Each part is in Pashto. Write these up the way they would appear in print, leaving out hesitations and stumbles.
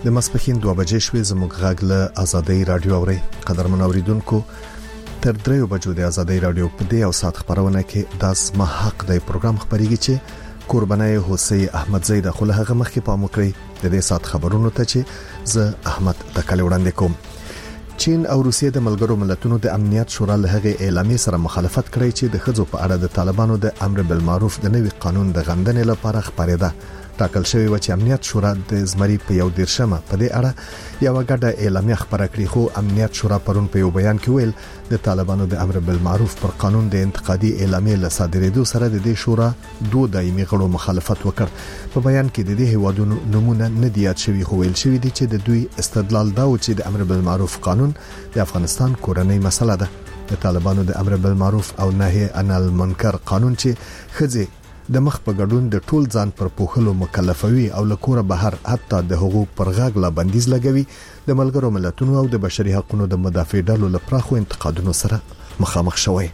د ماسپښین 2 بجې شوې زموږ غږ له آزادۍ رادیو اوري قدرمن اوریدونکو تر 3 بجو د آزادۍ رادیو په دې او سات خبرونه کې د اسما حق د پروګرام خبريږي چې قربانای حسین احمد زید خو له هغه مخکې پام وکړي د دې سات خبرونو ته چې زه احمد تکل وړاندې کوم. چین او روسیه د ملګرو ملتونو د امنیت شورا له هغه اعلامیه سره مخالفت کړی چې د خځو په اړه د طالبانو د امر بالمعروف د نوي قانون د غندنې لپاره خبرېده. ټاکل شوی و چې امنیت شورا د زمری په یو دیرشمه په دې اړه یو غډه اعلامیه خبره کړې، خو امنیت شورا پرون په یو بیان کې ویل د طالبانو د امر بالمعروف پر قانون د انتقادي اعلامیه له صادرېدو سره د دې شورا 2 دایمي غړو مخالفت وکړ. په بیان کې د دې هیوادونو نمونه نه دی یاد شوی، خو ویل شوی دی چې د دوی استدلال دا و چې د امر بالمعروف قانون د افغانستان کورنۍ مسله ده. د طالبانو د امر بالمعروف او نهي عن المنکر قانون چې خځې د مخ په ګډون د ټول ځان پر پوښلو مکلفوي او لکوره بهر حتی د حقوق پر غاګ لا بندیز لګوي، د ملګرو ملتونو او د بشري حقوقو د مدافع ډلو لپاره خو انتقادونو سره مخامخ شوی.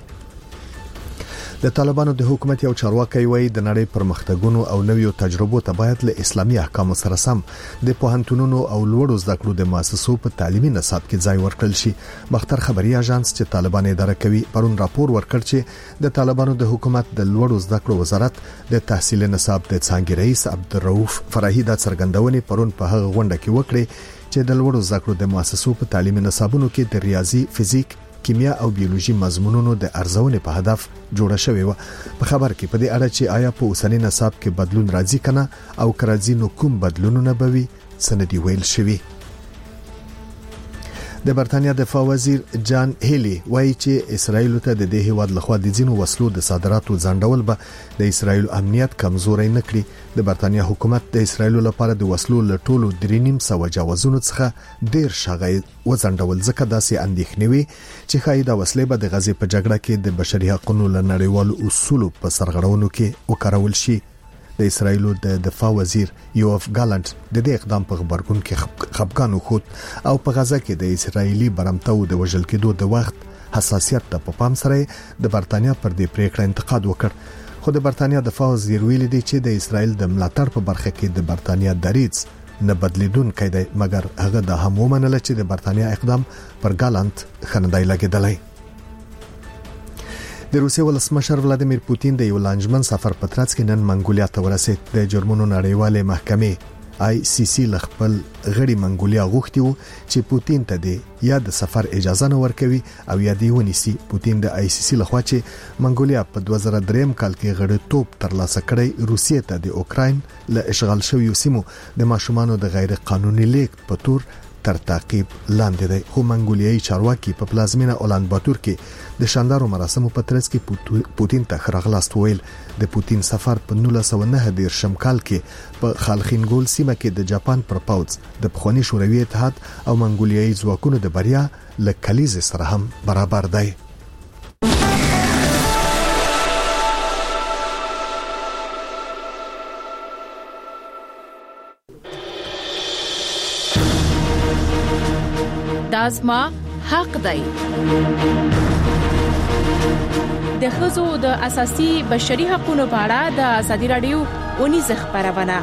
د طالبانو د حکومت یو چارواکي وایي د نړۍ پرمختګونو او نویو تجربو ته باید له اسلامي احکامو سره سم د پوهنتونونو او لوړو زده کړو د مؤسسو په تعلیمي نصاب کې ځای ورکړل شي. بختر خبري اژانس چې طالبان اداره کوي پرون راپور ورکړ چې د طالبانو د حکومت د لوړو زده کړو وزارت د تحصیل نصاب د څنګه رئیس عبدالرؤف فرحي د څرګندونې پرون په هغه غونډه کې وکړي چې د لوړو زده کړو د مؤسسو په تعلیمي نصابونو کې د ریاضي، فزیک، کیمیا او بیولوژي مضمونونو د ارزونې په هدف جوړه شوې و. په خبر کې په دې اړه چې آیا په اوسنی نصاب کې بدلون راځي کنه او کرازي نو کوم بدلونونه به وي سندي ویل شوی. د برتانیا دفاع وزیر جان هیلی وایي چې اسرائیل ته د دې هیواد لخوا د ځینو وسلو د صادراتو ځنډول به د اسرائیل امنیت کمزوري نه کړي. د برتانیا حکومت د اسرائیل لپاره د وسلو له ټولو 3.5 جوازونو څخه ډیر شغې وځنډول ځکه داسې اندېښنې وي چې خای د وسلې به د غزې په جګړه کې د بشري حقوقو له نړیوالو اصولو په سرغړونو کې وکارول شي. د اسرائیل د دفاع وزیر یوف ګالانت د دې اقدام په خبرګون کې خپګان وخت او په غزه کې د اسرائیلي برمتو د وژل کېدو د وخت حساسیت ته په پام سره د برتانیا پر دې پریکړه انتقاد وکړ. خو د برتانیا دفاع وزیر ویلي دی چې د اسرائیل د ملاتړ په برخه کې د برتانیا دریځ نه بدلیدونکی دی، مګر هغه د هم ومنله چې د برتانیا اقدام پر ګالانت خندای لګیدلی. د روسیې ولسمشر ولادیمیر پوتین د یو لانجمن سفر په ترڅ کې نن منګولیا ته ورسید. د جرمونو نړیوالې محکمې ICC لخپل غړي منګولیا غوښتي وو چې پوتین ته د یا د سفر اجازه نه ورکوي او یا دی ونیسي. پوتین د ICC لخوا چې منګولیا په 2003 کال کې غړي توپ ترلاسه کړی روسیې ته د اوکراین له اشغال شویو سیمو د ماشومانو د غیر قانوني لیک په تور تر تعقیب لاندې دی. خو منګولیایي چارواکي په پلازمینه اولان باتور کې د شاندارو مراسمو په ترڅ کې پوتین ته خراغلاست ویل. د پوتین سفر په 1990 کال کې په خالخینګول سیمه کې د جاپان پر پاوځ د پخوانی شوروي اتحاد او منګولیایي ځواکونو د بریا له کلیزې سره هم برابر دی. دازما حق دی. د ښځو د اساسي بشري حقوقو په اړه د ازادي رادیو ونیز خبرونه.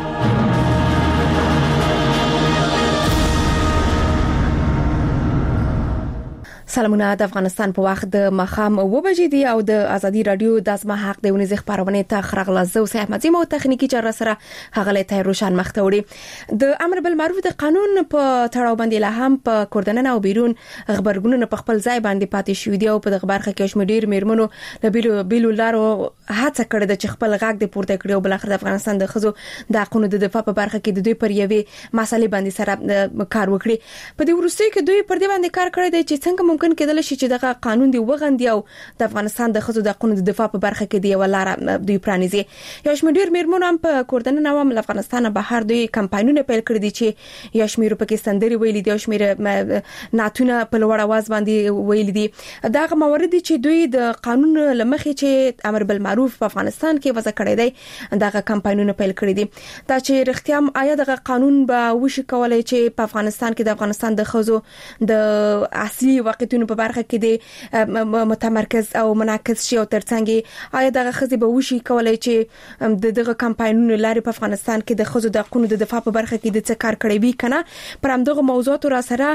سلامونه د افغانستان په وخت د مخام 2 بجې دی او د ازادي رادیو د اسما حق د ونیز خبرونه ته خرغلازو سه احمد زمو تخنیکی چر سره هغه ته روشن مختوري. د امر بالمعروف د قانون په تړاو باندې له هم په کوردنن او بیرون خبرګونونه په خپل ځای باندې پاتې شو دی او په دغه برخه کې شمډیر میرمنو د بیلو لارو هڅه کړې د خپل غاګ د پورته کړو بل اخر د افغانستان د خزو د حقوقو د دفاع په برخه کې د دوی پر یوې مسالې باندې سره کار وکړي. په دې ورسته کې دوی پر دې باندې کار کړی دی چې څنګه ممکن کېدل شي چې دغه قانون دی وغندي او د افغانستان د خزو د حقوقو د دفاع په برخه کې دی ولر دوی پرانیزي. یو شمډیر میرمنو هم په کوردنن او افغانستان بهر دوی کمپاینونه پیل کړی دي چې یا شمیر پاکستاندري ویلي دي او شمیر ناتونه په لوړ आवाज باندې ویلي دي. دغه موارد چې دوی د قانون لمخې چې امر بالمعروف په افغانستان کې وضع کړی دی دغه کمپاینونه پیل کړی دي. دا چې رښتیا آیا دغه قانون به وشي کولای چې په افغانستان کې د افغانستان د خزو د اصلي واقعیت مسولیتونو په برخه کې د متمرکز او منعکس شي او ترڅنګ آیا دغه خزي به وشي کولای چې دغه کمپاینونو لاري په افغانستان کې د خزو د حقوقو د دفاع په برخه کې د څه کار کړی وي کنه پر همدغه موضوعات را سره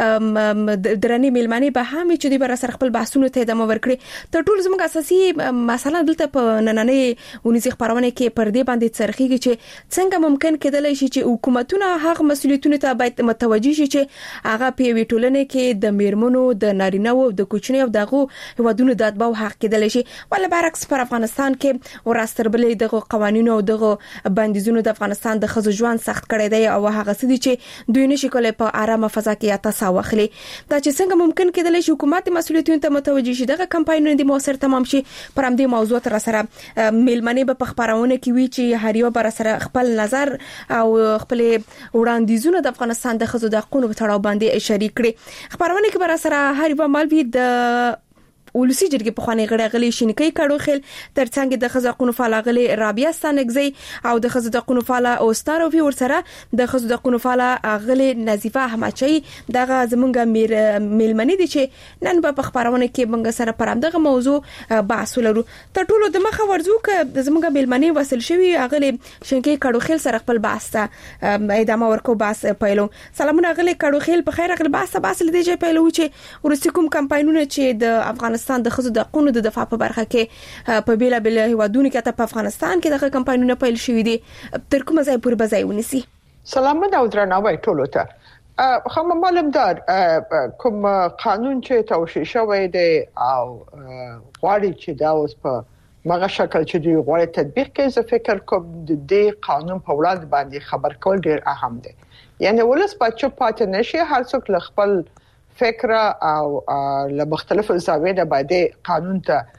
درنې میلمنې به هم چې د بر سره خپل بحثونو ته ادامه ورکړي تر ټولو زموږ اساسي مسله دلته په نننې ونیزي خبرونه کې پر دې باندې څرخيږي چې څنګه ممکن کېدلای شي چې حکومتونه هغه مسولیتونه ته باید متوجي شي چې هغه په ویټولنه کې د میرمنو د نارینه او د کوچنی او دغه هوادونو د اتباع حق کېدلای شي ول برعکس پر افغانستان کې ورستربلې دغه قوانینو او دغه بندیزونو د افغانستان د خزو ژوند سخت کړی دی او هغه سدي چې دوی نشي کولای په آرامه فضا کې تاسو واخلي دا چې څنګه ممکن کېدلای شي حکومت مسولیتونه ته متوجي شي دغه کمپاینونه د موثر تمام شي پر همدې موضوع تر سره میلمنې به په خبرونه کې وی چې هر یو بر سره خپل نظر او خپل وړاندیزونه د افغانستان د خزو د حقوقو په تړاو باندې شریک کړي خبرونه کې بر سره هر یو مالوي د ولسی جرګې په خوانې غړغلي شینکې کړو خل ترڅنګ د خزو حقوقو فعال غلي رابعه ستانګزي او د خزو د حقوقو فعال اوستاروفي ورسره د خزو د حقوقو فعال غلي نظیفه احمدچي دغه زمونږ میلمنې دي چې نن په خبرونه کې موږ سره پر همدغه موضوع بحث ولرو ته ټولو د مخه ورزو ک زمونږ میلمنې وصل شوی غلي شینکې کړو خل سره خپل بحث ته ادامه ورکو بحث پیلو سلامونه غلي کړو خل په خیر غل بحث لدی چې پیلو چې ورسې کوم کمپاینونه چې د افغانستان د خزو د حقوقو د دفاع په برخه کې په بیلا بیل هوادونو کې ته په افغانستان کې دغه کمپاینونه پیل شوې دي تر کومه ځای پورې بځای ونیسي سلامونه او درناوی ټولو ته خو معلومدار کوم قانون چې توشیح شوی دی او غواړي چې دا اوس په مغه شکل چې دوی غواړي تطبیق کړي زه فکر کوم د دې قانون په وړاندې باندې خبر کول ډیر اهم دی یعنی ولس په چوپ پاتې نشي هر څوک خپل فکر او له مختلفو زاویو نه باندې قانون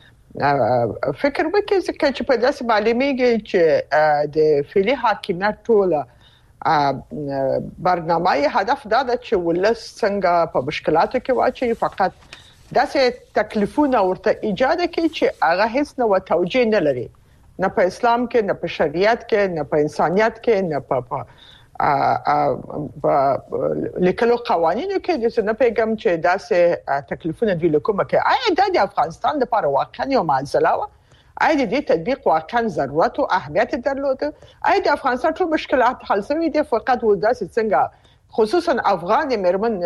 ته فکر وکړي چې په داسې معلومیږي چې د فعلی حاکمیت ټول برنامه هدف دا ده چې ولس څنګه په مشکلاتو کې واچي فقط داسې تکلیفونه ورته ایجاد کړي چې هغه هیڅ نو توجیه نه لري نه په اسلام کې نه په شریعت کې نه په انسانيت کې نه په لیکلو قوانینو کې د څه نه پیغام چې داسې تکلیفونه دی کومه کې آیا د افغانستان لپاره واقعا یو معضله و آیا د دې تطبیق واقعا ضرورت او اهمیت درلود آیا د افغانستان ټول مشکلات حل شوي دي فقط و داسې څنګه خصوصا افغان مرمن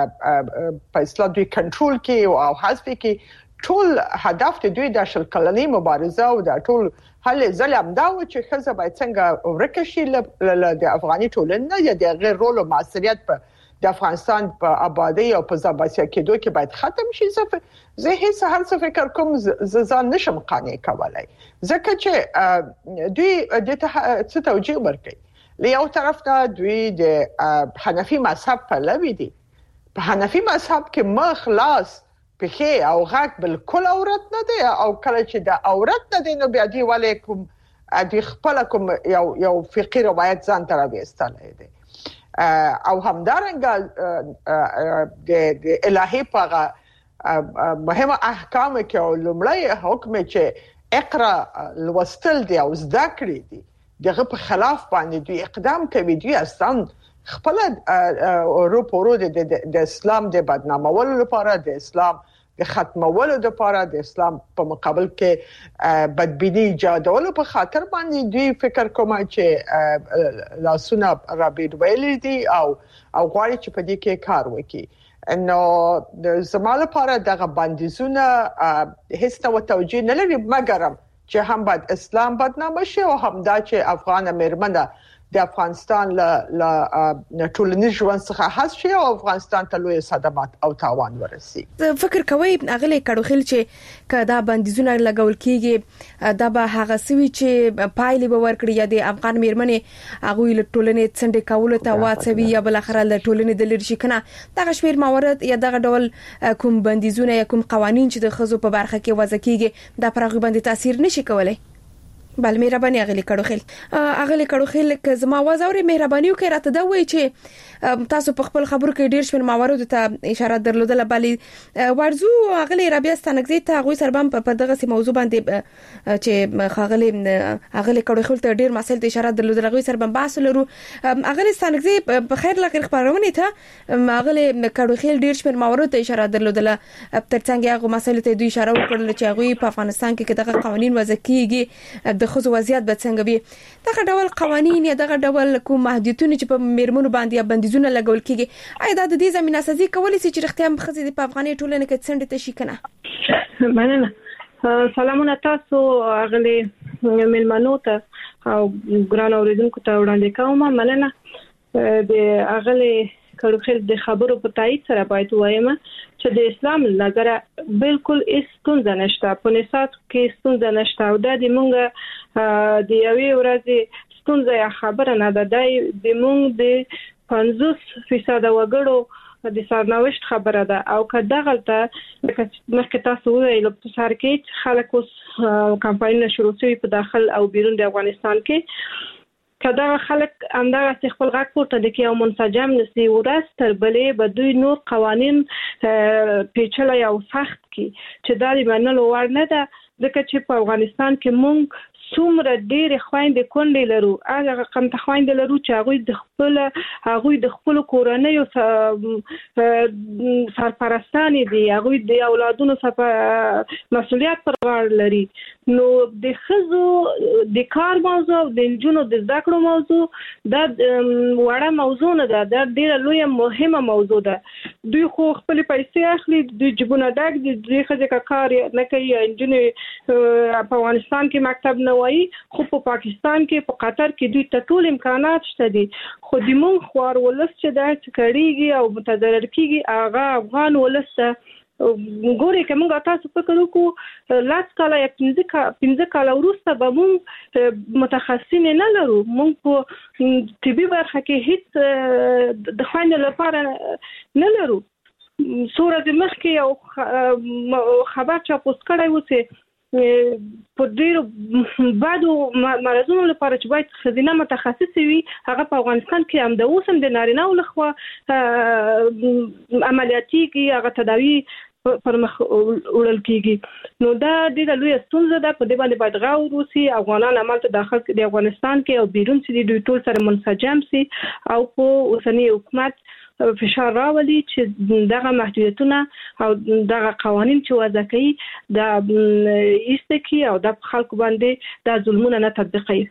په اسلام دوی کنټرول کې او حذف کې ټول هدف د دوی د شل کلنۍ مبارزه او د ټول حل ظلم دا و چې خزه باید څنګه ورکشي د افغاني ټولنې یا د غیر رول او مسؤلیت په د افغانستان په آبادی او په ځباسیا کېدو کې باید ختم شي زه هیڅ هر څه فکر کوم ځان نشم قانع کولای ځکه چې دوی د څه توجیه ورکړي له یو طرف ته دوی د حنفي مذهب په لوي دي په حنفي مذهب کې مخلاص په او غاک بالکل عورت نه دی او کله چې د عورت نه دی نو بیا دی ولیکم د خپل کوم یو فقیر روایت ځان تر وېستل دی او همدارنګه د الهي په مهمه احکام کې او لمړی حکم چې اقرا لوستل دی او زده کړی دی دغه په خلاف باندې دوی اقدام کوي دوی اصلا خپل اروپورو د اسلام د بدنامولو لپاره د اسلام د ختمولو لپاره د اسلام په مقابل کې بدبینی ایجادولو په خاطر باندې دوی فکر کوي چې لاسونه رابید ویل دي او غواړي چې په دې کې کار وکړي نو د زماله لپاره دغه بندیزونه هیڅ نوع توجیه نه لري مګر چې هم باید اسلام بدنامه شي او هم دا چې افغان مرمنه د افغانستان له ټولنیز ژوند څخه حذف شي او افغانستان ته لوی صدمات او تاوان ورسي فکر کوي اغلی کډوخل چې کدا بندیزونه لګول کیږي دا به هغه سوي چې پایلې به ورکړي یا د افغان میرمنې هغه له ټولنې څنډه کول ته واڅوي یا بل اخر له ټولنې د لری شي کنه دغه شمیر موارد یا دغه ډول کوم بندیزونه یا کوم قوانين چې د خزو په برخه کې وضع کیږي دا پرغه باندې تاثیر نشي کولای بل مهرباني اغلی کړو که زما आवाज اوري مهرباني وکړئ راته دا وایي چې تاسو په خپل خبرو کې ډیر شمېر موارد ته اشاره درلودله بلې ورزو اغلی رابیا ستانګزي ته غوي سربم په دغه سي موضوع باندې چې اغلی کړو ته ډیر مسایل ته اشاره درلودله غوي سربم بحث لرو اغلی ستانګزي په خیر لکه خبرونه ته اغلی کړو ډیر شمېر موارد ته اشاره درلودله ترڅنګ هغه مسایل ته دوی اشاره وکړل چې غوي په افغانستان کې دغه قوانين وضع کیږي د خصوصي وضعیت به څنګه وي دغه ډول قوانين یا دغه ډول کوم محدودیتونه چې په میرمنو باندې یا بندیزونه لګول کیږي آیا د دې زمينه سازي کولای شي چې رښتیا هم خزي په افغاني ټولنه کې څنډه تشي کنه مننه سلامونه تاسو اغلی ملمنو ته او ګران اوریدونکو ته وړاندې کوم مننه د اغلی کړو د خبرو په تایید سره باید وایم چې د اسلام نظر بالکل ستونزه نشته په نسات کې ستونزه نشته او د مونږ د یوې ورځې ستونزه یا خبره نه ده د مونږ د 50% وګړو د سرنوشت خبره ده او کله غلطه مخکې تاسو ویل په سر کې خلک اوس کمپاینونه شروع شوي په داخل او بیرون د افغانستان کې کدا خلک همدغه خپل غږ پورته د کې او منسجم نسی ورس تر بلې به دوی نور قوانين پیچلې او سخت کی چې دا منلو وړ نه ده ځکه چې په افغانستان کې مونږ څومره ډېر خويندې کونډې لرو هغه کم ته خويندې لرو چې هغه د خپل کورنۍ سرپرستانې دي هغه د اولادونو مسؤلیت پر غاړه لري نو د خزو د کار موضوع د جنونو د ذکر موضوع دا وړه موضوع نه ده دا ډېره لوی مهمه موضوع ده دوی خو خپل پیسې اخلي د جبونه ډاګ د خځه کار نه کوي انجنیر په افغانستان کې مکتب نه وایي خو په پاکستان کې په قطر کې دوی ته ټول امکانات شته دي خو د مونږ خوار ولس چې دا کړيږي او متضرر کیږي هغه افغان ولس ګوري کومه تاسو فکر وکړو لاس کاله یا 15 کاله وروسته به مونږ متخصصین نه لرو مونږ په طبي برخه کې هیڅ د خوانه لپاره نه لرو سورې مخکې یو خبر چا پوسټ کړی و چې په ډیرو بعدو مرزونو لپاره چې باید خزینه متخصص وي هغه په افغانستان کې هم د اوسم د نارینه لخوا عملیاتي کې هغه تداوی پر مخ وړل کیږي نو دا د لوی ستونزه ده په دې باندې باید غوړ وسی افغانان عمل ته داخل د افغانستان کې او بیرون چې دوی ټول سره منسجم سي او په اوسنی حکومت فشار راولي چې دغه محدودیتونه او دغه قوانين چې وضع کوي د ایستکی او د خلکو باندې د ظلمونه نه تطبیقي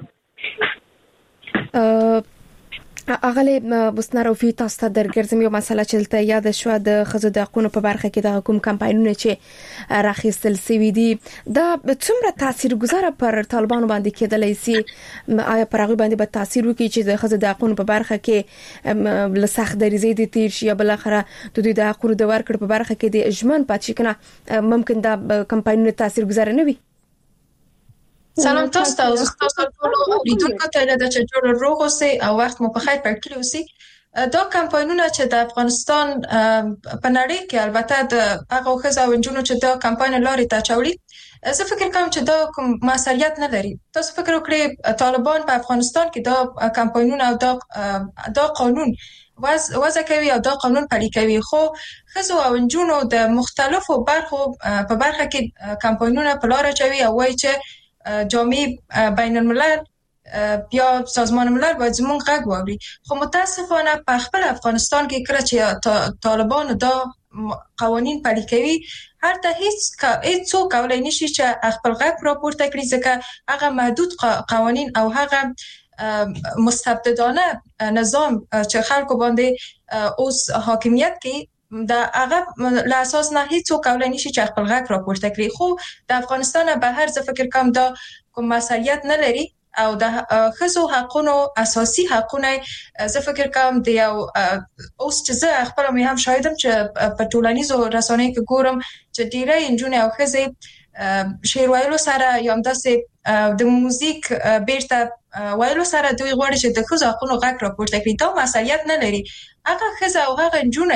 اغلی بوسناروفي تاسو ته درګرځم یو مسله چې ته یاد شو د خزو د حقوقو په برخه کې د حکومت کمپاینونه چې راخیستل سوي دي دا څومره تاثیرګذار پر طالبانو باندې کېدلای شي آیا پر هغه باندې به تاثیر وکړي چې د خزو د حقوقو په برخه کې لسخت درېزي دي تیر شي بل اخره د دوی د حقوقو د ورکړ په برخه کې د اجمن پاتې کنه ممکن دا کمپاینونه تاثیرګذار نه وي سلام تاسو ته تاسو ټول اوریدونکو ته د چټور روغ اوسئ او وخت مو په خیر پر کلی اوسئ دا کمپاینونه چې د افغانستان په نړۍ کې البته د هغه خزو ونجونو چې دا کمپاین لاري ته چولي زه فکر کوم چې دا کوم مسؤلیت نه لري تاسو فکر وکړئ طالبان په افغانستان کې دا کمپاینونه او دا قانون وضع کوي او دا قانون پلي کوي خو خزو او ونجونو د مختلفو برخو په برخه کې کمپاینونه په لار چوي او وایي چې جامعه بین الملل یا سازمان ملل باید زمون غږ واوري خو متاسفانه په خپل افغانستان کې کړه چې طالبان دا قوانین پلي کوي هرته هیڅ څوک کولای نشي چې خپل غږ راپورته کړي ځکه هغه محدود قوانین او هغه مستبددانه نظام چې خلکو باندې اوس حاکمیت کوي دا هغه له اساس نه هیڅ کولای نشي چې خپل غږ راپورته کړي خو د افغانستان بهر څه فکر کوم دا کوم مسؤلیت نه لري او د خزو حقونو اساسي حقونه زه فکر کوم د یو اوس چې زه خپل مې هم شاهدم چې په ټولنیزو رسنیو کې ګورم چې ډیری انجونې او خزې شعر ویلو سره یا همداسې د موزیک بیرته ویلو سره دوی غواړي چې د خزو حقونو غږ راپورته کړي دا مسؤلیت نه لري هغه خزه او هغه انجونې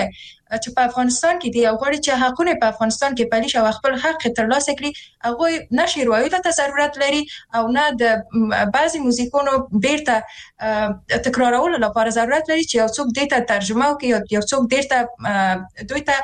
چې په افغانستان کې دی او غواړي چې حقونه په افغانستان کې پلي شي او خپل حق ترلاسه کړي هغه نه شیروایو ته ضرورت لري او نه د بعضي موزیکونو بیرته تکرارولو لپاره ضرورت لري چې یو څوک دې ته ترجمه وکړي یو څوک دې ته دوی ته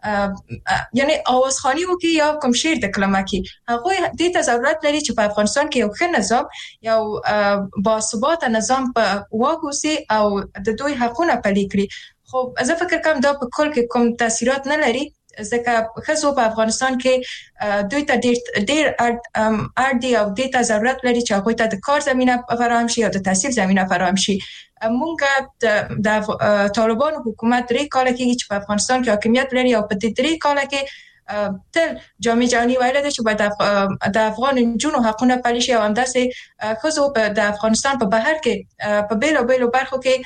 یعنی اوازخواني وکړي یا کوم شعر د کلمه کې هغه دې ته ضرورت لري چې په افغانستان کې یو ښه نظام یو باثبات نظام په واګوسي او د دوی حقونه پلي کړي خو زه فکر کوم دا په کل کې کوم تاثیرات نه لري ځکه ښځو په افغانستان کې دوی ته ډېر اړ دي او دې ته ضرورت لري چې هغوی ته د کار زمینه فراهم شي او د تحصیل زمینه فراهم شي. مونږ د طالبانو حکومت 3 کال کې چې په افغانستان کې حاکمیت لري او په دې 3 کال کې تل جامع جهاني ویل دي چې باید د افغان جنونو حقونه پلي شي او همداسې ښځو د افغانستان په بهر کې په بیلو برخو کې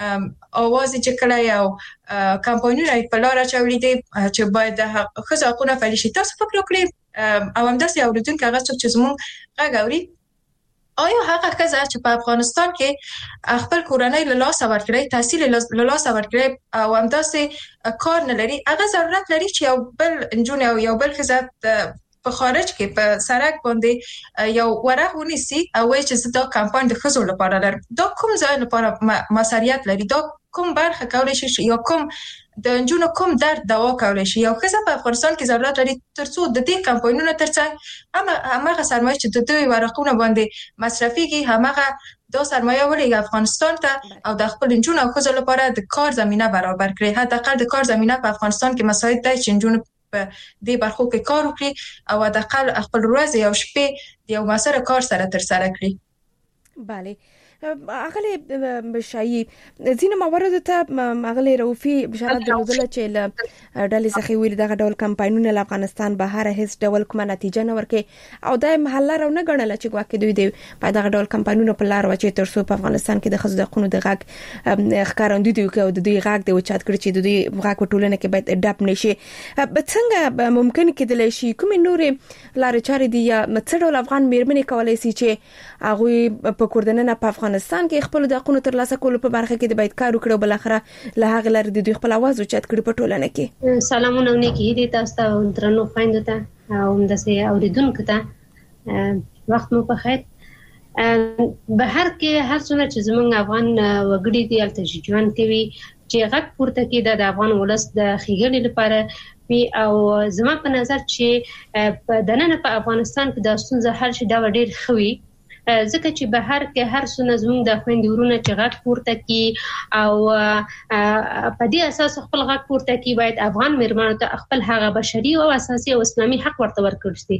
اواز چې کله یو کمپاینونه په لار اچولې دي چې باید د ښځو حقونه پلي شي. تاسو فکر وکړئ او همداسې اوریدونکو هغه څوک چې زموږ غږ اوري آیا هغه ښځه چې په افغانستان کې خپل کورنۍ له لاسه ورکړي تحصیل له لاسه ورکړي او همداسې کار نه لري هغه ضرورت لري چې یو بل نجونې او یو بل ښځه په خارج کې په سړک باندې یو ورغ ونیسي او وایي چې دا کمپاین د ښځو لپاره لري دا کوم ځای لپاره مسؤلیت لري دا کوم برخه کولی شي یا کوم د نجونو کوم درد دوا کولی شي یو ښځه په افغانستان کې ضرورت لري ترڅو د دې کمپاینونو ترڅنګ همغه سرمایه چې د دوی ورقونه باندې مصرفيږي همغه دا سرمایه ولې افغانستان ته او د خپل نجونو او ښځو لپاره د کار زمينه برابر کړي حداقل د کار زمينه په افغانستان کې مساعد دی چې نجونو په دې برخو کې کار وکړي او حداقل خپل ورځ او شپې د یو مسره کار سره تر سره کړي. بله اغلی بشایي ځینې موارد ته اغلی روفي بشارت درلودله چې له ډلې څخه ویل دغه ډول کمپاینونه له افغانستان بهر هیڅ ډول کومه نتیجه نه ورکړي او د محل راو نه ګڼل چې ګواکې دوی دی په دغه ډول کمپاینونه په لار واچي ترڅو په افغانستان کې د ښځو د حقوقو د غږ ښکارندوی دی او د دوی غږ د وچات کړي چې د دوی غږ په ټولنه کې باید اډاپ نشي. څنګه ممکن کېدلی شي کومې نورې لارې چارې دي یا څه ډول افغان میرمنې کولای شي چې هغه په کوردننه په افغانستان کې خپل د حقوقو ترلاسه کولو په برخه کې د باید کار وکړو بل اخره له هغه لار د دوی خپل आवाज اوچت کړي په ټولنه کې. سلامونه نیکی دي تاسو ته درنو خويندو ته او همداسې اوریدونکو ته وخت مو په خیر. بهر کې هر څومره چې زمونږ افغان وګړي دي الته ژوند کوي چې غږ پورته کې د افغان ولس د خېګړې لپاره وی او زما په نظر چې د نن په افغانستان کې د ستونزې حل شي دا ډېر خوي ځکه چې بهر کې هر څونه زموږ د خويندورونه چې غږ پورته کی او په دې اساس خپل غږ پورته کی باید افغان میرمنو ته خپل هغه بشري او اساسي او اسلامي حق ورته ورکړل شي.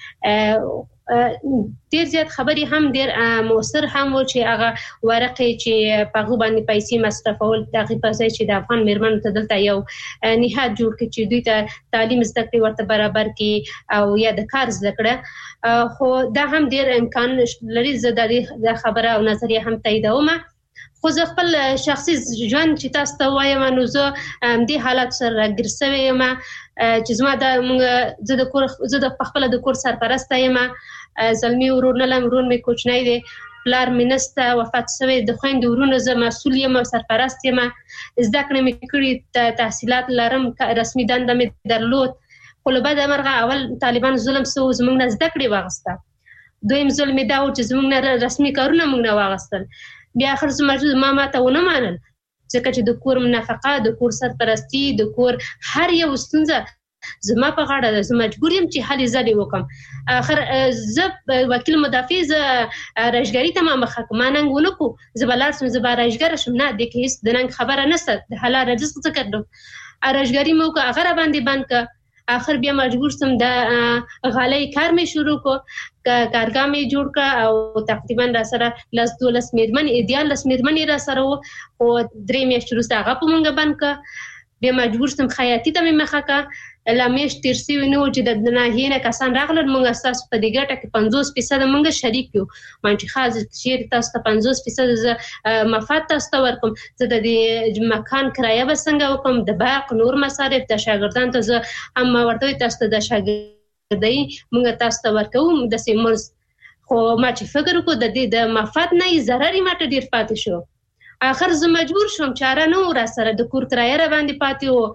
ډیر زیات خبري هم ډیر موثر هم و چې هغه ورقه چې په غو باندې پیسې مصرفول دغه پیسې چې د افغان میرمنو ته دلته یو نهاد جوړ کړي چې دوی ته تعلیم زده کړي ورته برابر کړي او یا د کار زده کړه خو دا هم ډیر امکان لري زه د خبره او نظریه هم تاییدوم. خو زه خپل شخصي ژوند چې تاسو ته وایم نو زه دې حالت سره ګرځوي یم چې زما زه د خپل د کور سرپرست یم زلمی ورور نه لم ورور مې کوچنی دی پلار مې نسته وفات شوی د خويندو ورونو زه مسؤل یم او سرپرست یم زده کړې مې کړې تحصیلات لرم رسمي دنده مې درلود خو له بده مرغه اول طالبان ظلم سو زموږ نه زده کړې واغسته دویم ظلم دا و چې زموږ نه رسمي کارونه موږ نه واغستل بیا اخر ما ته ونه منل ځکه چې د کور نفقه د کور سرپرستی د کور هر یو ستونزه زما په غاړه ده زه مجبور یم چې حل زړې وکم. اخر زه وکیل مدافع ز راجګری ته ما مخه ما ننګ ونکو زه بلار سم زه راجګر شم نه د هیڅ د ننګ خبره نشته د حلال رجس څه کړم راجګری مو که هغه باندې باندې اخر بیا مجبور سم د غالۍ کار می شروع کو کارګه می جوړ کا او تقریبا را سره لس 12 میرمن ایدیال لس میرمن را سره او 3 میاشتې وروسته هغه په مونږ باندې کا بیا مجبور سم خیاطی ته می مخه کا لامیش تیرسی نو چې د ناهینه کسان راغلل مونږ اساس په دې ګټه کې 50% مونږ شریک یو مانچ خاص شیر تاسو ته 50% مفاد تاسو ورکوم زه د مکان کرایه وسنګ وکم د باق نور مصارف د شاګردان ته زه هم ورته تاسو د شاګردۍ مونږ تاسو ته ورکوم د سیمرز خو ما چې فکر وکړ د دې د مفاد نه ضرر ماته ډیر پاتې شو اخر زه مجبور شوم چاره نو را سره د کور کرایه را باندې پاتې و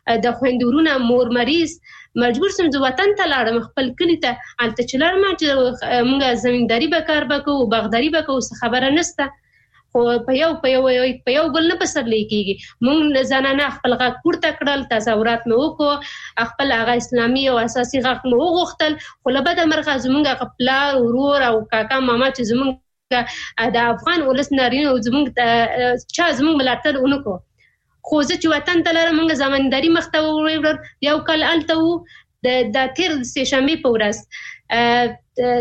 د خويندورونه مور مریض مجبور سم زه وطن ته لاړم خپل کلی ته الته چلار ما چې موږ زمینداری به کار وکړو باغداري به کوو خبره نشته خو په یو بل نه پسر لیکيږي مونږ زنانه خپل غږ پورته کړل تظاهرات مو وکړو خپل هغه اسلامي او اساسي غږ مو وغوښتل خو له بده مرغه زمونږ خپل ورور او کاکا ماما چې زمونږ د افغان ولس نارینه زمونږ چا زمونږ ملاتړ ونکړو خو زه چې وطن ته لاړم مونږ زمینداری مخته وړل یو کال الته د تیر سه شنبه په ورځ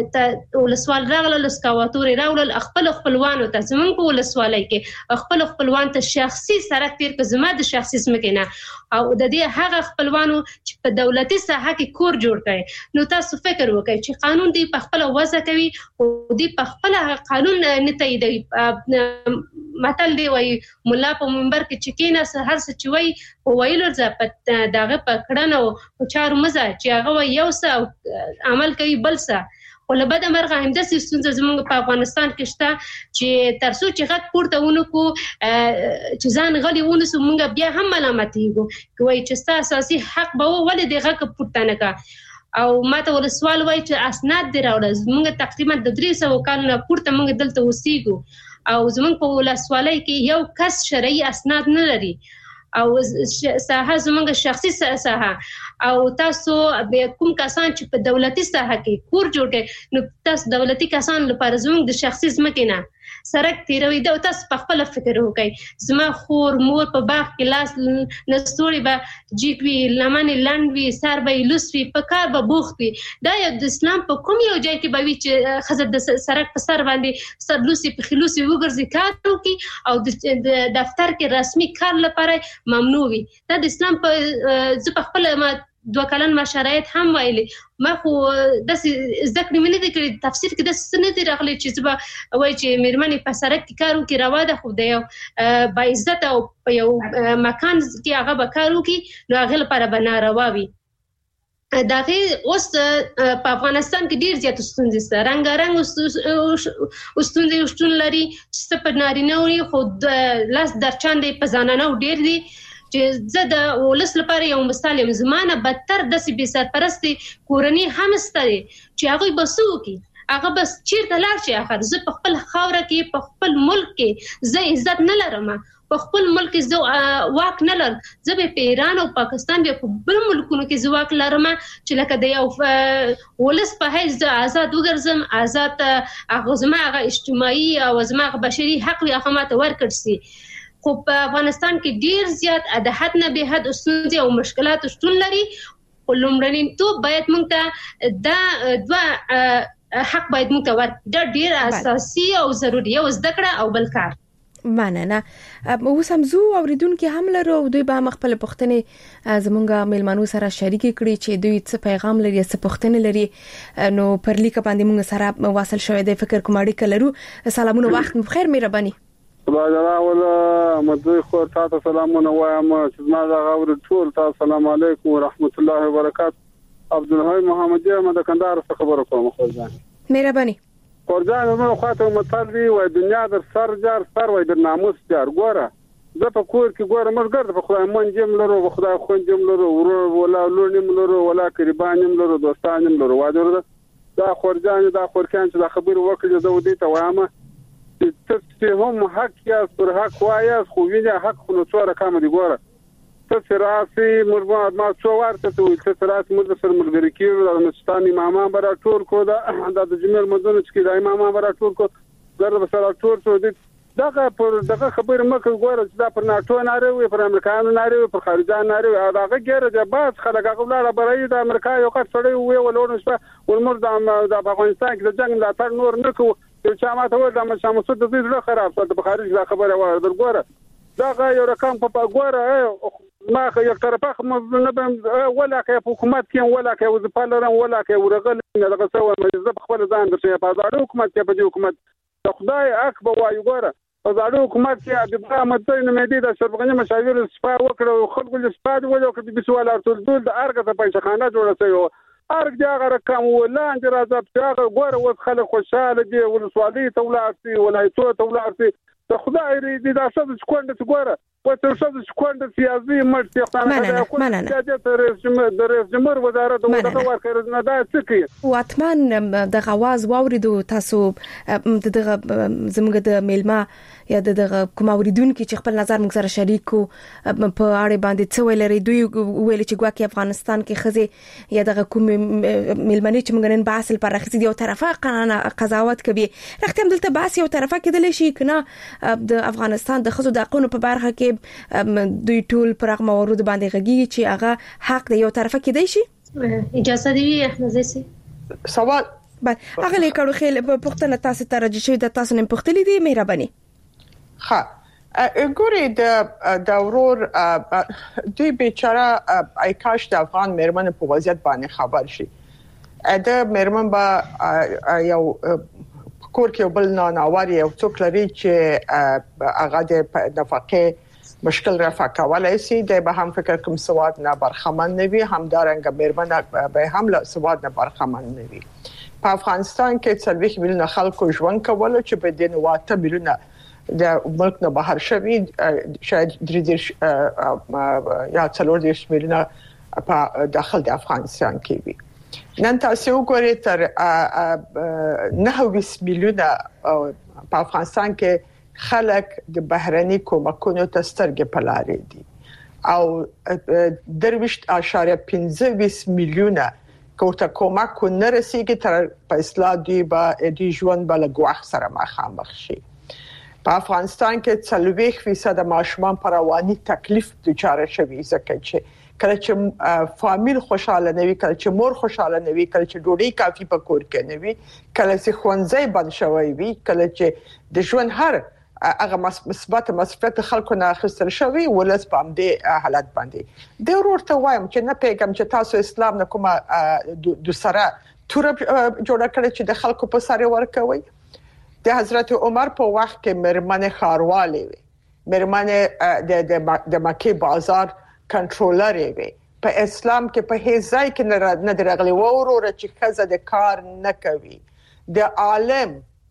ولسوال راغله لسکاواتوري راول خپلوانو ته زمونږ په ولسوالۍ کې خپلوان ته شخصي سرک تیر که زما د شخصي سمکنه او د دې هغه خپلوانو چې په دولتي ساحه کې کور جوړ کړي نو تاسو فکر وکړئ چې قانون دی په خپل وضع کوي او دی په خپل قانون نه تاییدوي متل دی وای مولا په منبر کې چې کینه هر څه چې وای ویلو ځه دغه پکړنو او چارو مزه چې هغه یو څه عمل کوي بل څه ولله بده مرغه همداسې ستونزه زموږ په افغانستان کې شته چې ترڅو چې غږ پورته ونکو چې ځان غلي ونسو موږ بیا هم ملامتېږو کوي چې ستا اساسي حق به ولې د غږ پورته نه کا او ماته ول سوال وای چې اسناد دی راوړل موږ تقریبا د 300 کالونو پورته موږ دلته اوسېږو او زموږ په ولسوالۍ کې یو کس شرعي اسناد نه لري او ساحه زموږ شخصي ساحه او تاسو به کوم کسان چې په دولتي ساحه کې کور جوړ کړي نو تاسو دولتي کسان لپاره زموږ د شخصي ځمکې نه سرک تیروي دا تاسو په خپل فکر وکړئ زما خور مور په باغ کې لاس نستوري به جیګوي لمن لندوي سر به لوسوي په کار به بوختي دا د اسلام په کوم یو ځای کې به وي چې خزر د سرک په سر باندې سر لوسي په خلوسي وګرځي کار وکي او د دفتر کې رسمي کار لپاره ممنوع وي دا د اسلام په خپل 2 کلن ما شرایط هم ویلي ما خو داسې ذکر مې نه دی کړی تفسیر کې داسې نه دی راغلی چې زه به وایي چې مېرمنې په سړک کې کار وکړي روا ده خو د یو باعزته او په یو مکان کې هغه به کار وکړي نو هغې لپاره به ناروا وي د هغې اوس په افغانستان کې ډېر زیات ستونزې شته رنګارنګ ستونزې شتون لري چې څه په نارینه وي خو لاس درچان دی په زنانو ډېر دي چې زه د ولس لپاره یو مثال یم زمانه بدتر داسې بې سرپرستې کورنۍ هم شته دي چې هغوی به څه وکړي هغه بس چیرته لاړ شي اخر زه په خپل خاوره کې په خپل ملک کې زه عزت نه لرم په خپل ملک کې زه واک نه لرم زه به په ایران او پاکستان به په بل ملکونو کې زه واک لرم چې لکه د یو ولس په حیث زه آزاد وګرځم آزاد هغه زما هغه اجتماعي او زما هغه بشري حق وي هغه ماته ورکړ شي خو په افغانستان کې ډیر زیات د حد نه به حد ستونزې او مشکلات شتون لري خو لومړنیتوب باید موږ ته دا دوه حق باید موږ ته ورکړي دا ډیر اساسي او ضروري او زده کړه او بل کار مننه اوس هم زو اوریدونکو هم لرو دوی به خپل پوښتنې زمونږه میلمنو سره شریک کړي چې دوی څه پیغام لري څه پوښتنې لري نو پر لیک باندې موږ سره واصل شوې د فکر کوم اړیکه لرو سلامونه وخت بخیر مهرباني سبا ولا مدوي خو تاسو سلامونه وایم چې ما دا غوړ ټول تاسو السلام علیکم ورحمت الله وبرکاته عبدالحی محمدی ما د کندهار څخه خبر کوم خو ځان مهرباني ورځان نو خاطر متل دی وای دنیا در سر جار سر وای در ناموس جار ګوره زه په کور کې ګوره مرګ په خدای مون جیم لرو په خدای خون جیم لرو ورور ولا لونیم لرو ولا قربانیم لرو دوستانیم لرو واجر دا خورجان دا خورکان چې دا خبر وکړي زه ودی ته وایم چې هم حق یا پر حق وایا خو وینه حق خو نو څوره کم دی ګوره ته راسي مرمه ما څو ورته ته راسي مرده سره ملګری کیږي د مستانی امامان برا ټول کو دا د جمیل مدن چې د امامان برا ټول کو زره سره ټول څو دي دغه پر دغه خبر مکه ګوره چې دا پر ناتو ناروي پر امریکایانو ناروي پر خارجان ناروي دغه ګره د باز خلک غوړه برای د امریکا یو کټ سړی وی ولونه شپه ولمر د افغانستان کې د جنگ لا تر نور نه کو چې ما ته ول د مشامسود د دې خراب څه د خارج لا خبره وره ګوره دا یو رقم په ګوره ما یو طرفه نه به ولا کې حکومت کې ولا کې وزپالرم ولا کې ورغل دغه څو مجلس خپل ځان درته په ځاړو حکومت کې په حکومت د خدای اکبر وایو ګوره په ځاړو حکومت کې د برامت نه مېدی د شربغنی مشاور سپا وکړو خلکو له سپا ولو کې د سوال ارتول د ارګه په پیسخانه جوړه شوی ارګ دا رقم ولاند راځه په ګوره وس خلک خوشاله دي ولسوالۍ تولاسي ولایتو تولاسي د خدای دې دا څه کونډه ګوره وتشوف شكون سياسي مننه د رئیس جمهور وزارت دغه ورکړه دا څه واتمن د غواز واوریدو تاسو دغه زموږ د میلما یا دغه کوم اوریدونکو چې خپل نظر موږ سره شریکو په اړه باندې څه ویل لري دوی ویل چې ګواکې افغانستان کې خزه یا دغه کوم میلمنې چې موږ نن باسل پر اخیستي یو طرفه قضاوت کوي رښتیا دلته باس یو طرفه کېدل شي کنه د افغانستان د خزو د حقوقو په برخه کې دوی ټول پر هغه موارد باندې غږی چې هغه حق دی یو طرفه کېدای شي اجازه دی احمد زسي سوال هغه لیکلو خل په پښتنه تاسو ته راځي د تاسو نه پښتلې دي مهرباني ها ګوري د ورور دوی بیچاره ایکاش د افغان مېرمن په وضعیت باندې خبر شي دا مېرمن با یو کور کې بل نه ناواري او څوک لري چې هغه د نفقه مشکل رفع کولای شي د به هم فکر کوم سواد نه برخمن نوي همدارنګ مېرمن به هم له سواد نه برخمن نوي په افغانستان کې 30 میلیون خلکو ژوند کول چې په دین واته میلیون د ملک نه بهر شوي شاید 30 یا 40 میلیون په داخل د افغانستان کې وي نن تاسو وګورئ تر 9 میلیون په افغانستان کې خلک د بهرني کومکونو ته سترګې پلاري دي او 23.15 میلیونه کوته کومک نه رسیږي تر په اصلاح دی با د ژوند بل غوښ سره مخامخ شي په افغانستان کې 40% د ماشومان پر رواني تکلیف دچار شوي ځکه چې کله چې فامیل خوشاله نه وي کله چې مور خوشاله نه وي کله چې ډوډۍ کافي په کور کې نه وي کله چې خوندزي بند شوی وي کله چې د ژوند هر هغه مثبت مسفت خلکو نه اخیستل شوی ولس په دې حالت باندې د ورته وایم چې نه پیغام چې تاسو اسلام نه کومه د سره تور جوړ کړی چې د خلکو په سره ورکوي د حضرت عمر په وخت کې مېرمن خاروالې وي مېرمن د مکه بازار کنټرولر وي په اسلام کې په هیڅ ځای کې نه درغلي وروره چې خزه د کار نه کوي د عالم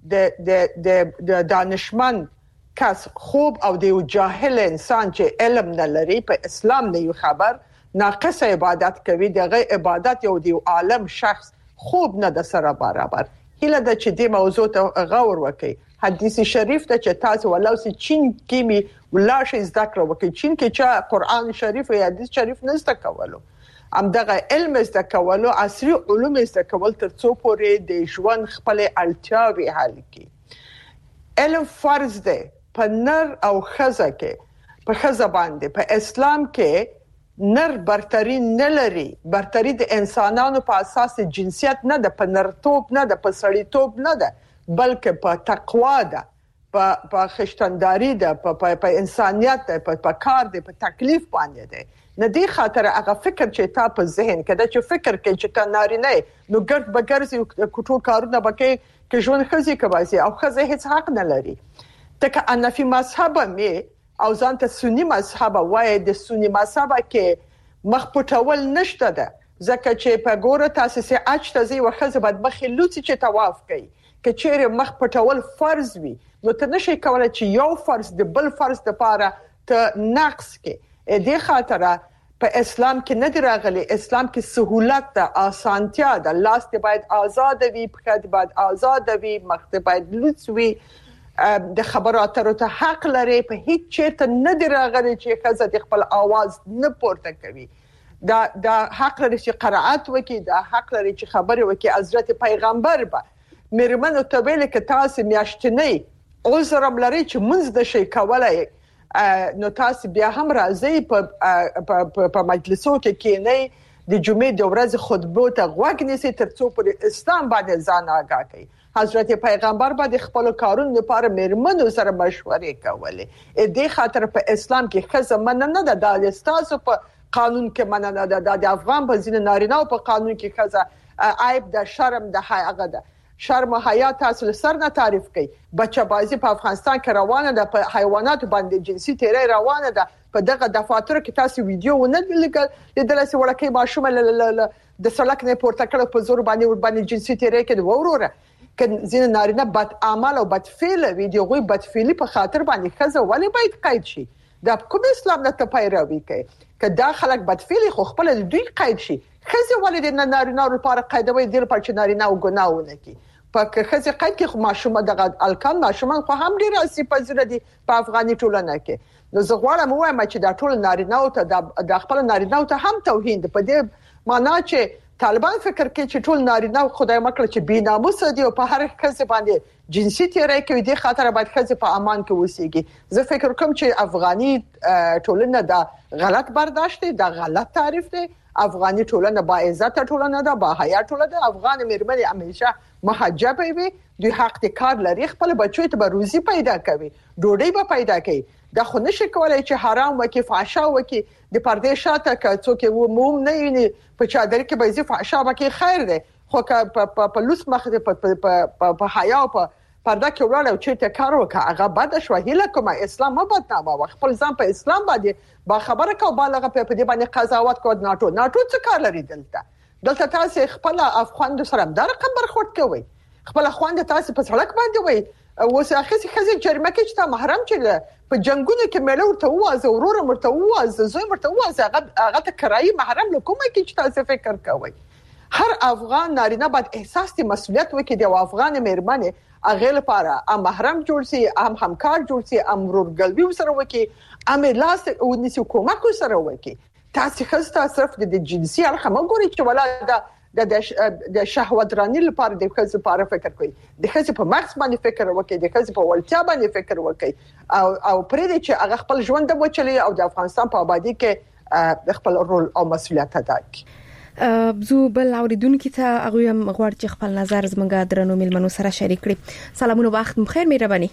د دانشمند کس خوب او د جاهل انسان چې علم نه لري په اسلام نه یو خبر ناقص عبادت کوي دغه عبادت یو دی عالم شخص خوب نه د سره برابر هله د چې د موضوع ته غور وکي حدیث شریف ته چې تاسو ولو سي چین کې می ولاش ذکر وکي چین کې چې قران شریف او حدیث شریف نسته کولو ام دغه علم زده کولو عصري علوم زده کول تر څو پورې د ژوند خپل اړتیاوي حل کړي علم فرض دی په نر او خزه کې په خزه باندې په اسلام کې نر برتری نه لري برتری د انسانانو په اساس جنسیت نه ده په نرتوب نه ده په سړیتوب نه ده بلکې په تقوا ده په خشتنداري ده په انسانيت ده په کار ده په تکلیف باندې ده نه دی خاطر هغه فکر چې تا په ذهن کې ده چې فکر کې چې تا نارینه نو ګرد بګرځي کوټو کارونه بکې کې ژوند خزي کوي او خزه هیڅ حق نه لري تک ان فی مذهب می او ځانته سنی مذهب وای د سنی مذهب کې مخ پټول نشته ده ځکه چې په ګوره تاسو سي اچ تزي وخزه بد مخې لوڅ چې طواف کوي کچېره مخ پټول فرض وي نو ته نشي کولای چې یو فرض د بل فرض لپاره ته نقص کې دې خاطر په اسلام کې نه راغلي اسلام کې سہولت ده آسانتیا ده لاس ته باید آزاد وي پخې باید آزاد وي مخ ته باید لوڅ وي د خبراتو ته حق لري په هیڅ چیرته نه راغلي چې خزه خپل आवाज نه پورته کوي دا حق لري چې قرائت وکي دا حق لري چې خبري وکي حضرت پیغمبر به مېرمنو ته ویل کې تاسو میاشتنی عذر لري چې منځ د شي کولای نو تاسو بیا هم راځي په مجلسو کې کېنی د جمعې د ورځې خطبه ته غوږ نیسي ترڅو پر اسلام باندې ځان آگاه کړي حضرت پیغمبر باندې خپل کارونه لپاره مېرمنو سره مشورې کولې دې خاطر په اسلام کې خزه من نه ده د استاسو په قانون کې من نه ده د افغان په ځین نارینه او په قانون کې خزه عیب د شرم د حیا ده شرم او حیا تاسو سره نه تعریف کوي بچا بازی په افغانستان کې روانه ده په حیوانات باندې جنسي تیرې روانه ده په دغه دفاتر کې تاسو ویډیو ونه لیدل چې ورکه ماشوم د سړک نه پورته کړ په زور باندې جنسي تیرې کې وروره کله ځین نارینه بد عمل او بد فعل ویډیو غوي بد فعلی په خاطر باندې خزه ولی باید قید شي د کوم اسلام نه ته پیروي کوي کدا خلک بدفعل خو خپل دوی قید شي خزه ولې د نارینه لپاره قیدوي د لپاره چې نارینه او ګناونه کوي په خزه قید کې خو ماشومه د الکان ماشومان خو هم ډیر اسی پزره دي په افغاني ټولنه کې نو زه غواړم وایم چې دا ټول نارینه او ته د خپل نارینه او ته هم توهین په دې معنا چې طالبان فکر کوي چې ټول نارینه خدای مکړه چې بی ناموس دي او په هر خزه باندې جنسي تیرې کوي د خاطر باید خزه په امان کې وسیږي زه فکر کوم چې افغاني ټولنه دا غلط برداشت دی دا غلط تعریف دی افغاني ټولنه با عزت ټولنه ده با حیا ټولنه ده افغان مېرمنې همیشه محجبه وي دوی حق د کار لري خپل بچو ته به روزي پیدا کوي ډوډۍ به پیدا کوي دا خو نشي کولای چې حرام وکي فحشا وکي د پردې شاته که څوک و موم نه ویني په چادر کې به زی فحشا وکي خیر دی خو په لوس مخ په حیا او په پرده کې وړاندې چې ته کار وکړه هغه بد شو هیله کومه اسلام ما بدنامه خپل ځان په اسلام باندې با خبره کو بالغه په دې باندې قضاوت کو ناټو څه کار لري دلته تاسو خپل افغان سره د رقم برخورد کوي خپل خوند تاسو په سړک باندې وي اوس اخیسي خزي جرمه کې چې تا محرم چې په جنگونو کې مله ورته وازه ورور مرته وازه زوی مرته وازه هغه ته کرایي محرم لکومه کې چې تاسو فکر کوئ هر افغان نارینه باید احساس د مسؤلیت وکړي د افغان مېرمنې اغه لپاره ام محرم جوړ سي ام همکار جوړ سي ام ورګلوي سره وکړي ام لاس او نسي کومک سره وکړي تاسو خسته صرف د جنسي اړخ مګوري چې ولا د شهوت رانی لپاره د خزې لپاره فکر کوي د خزې په مغز باندې فکر وکړي د خزې په ولتیا باندې فکر وکړي او پرې دې چې هغه خپل ژوند د وچلي او د افغانستان په آبادی کې خپل رول او مسؤلیت ادا کړي زو بل اوریدونکو ته هغه هم غواړي چې خپل نظر زموږ درنو ملمنو سره شریک کړي سلامونه وخت بخیر مهرباني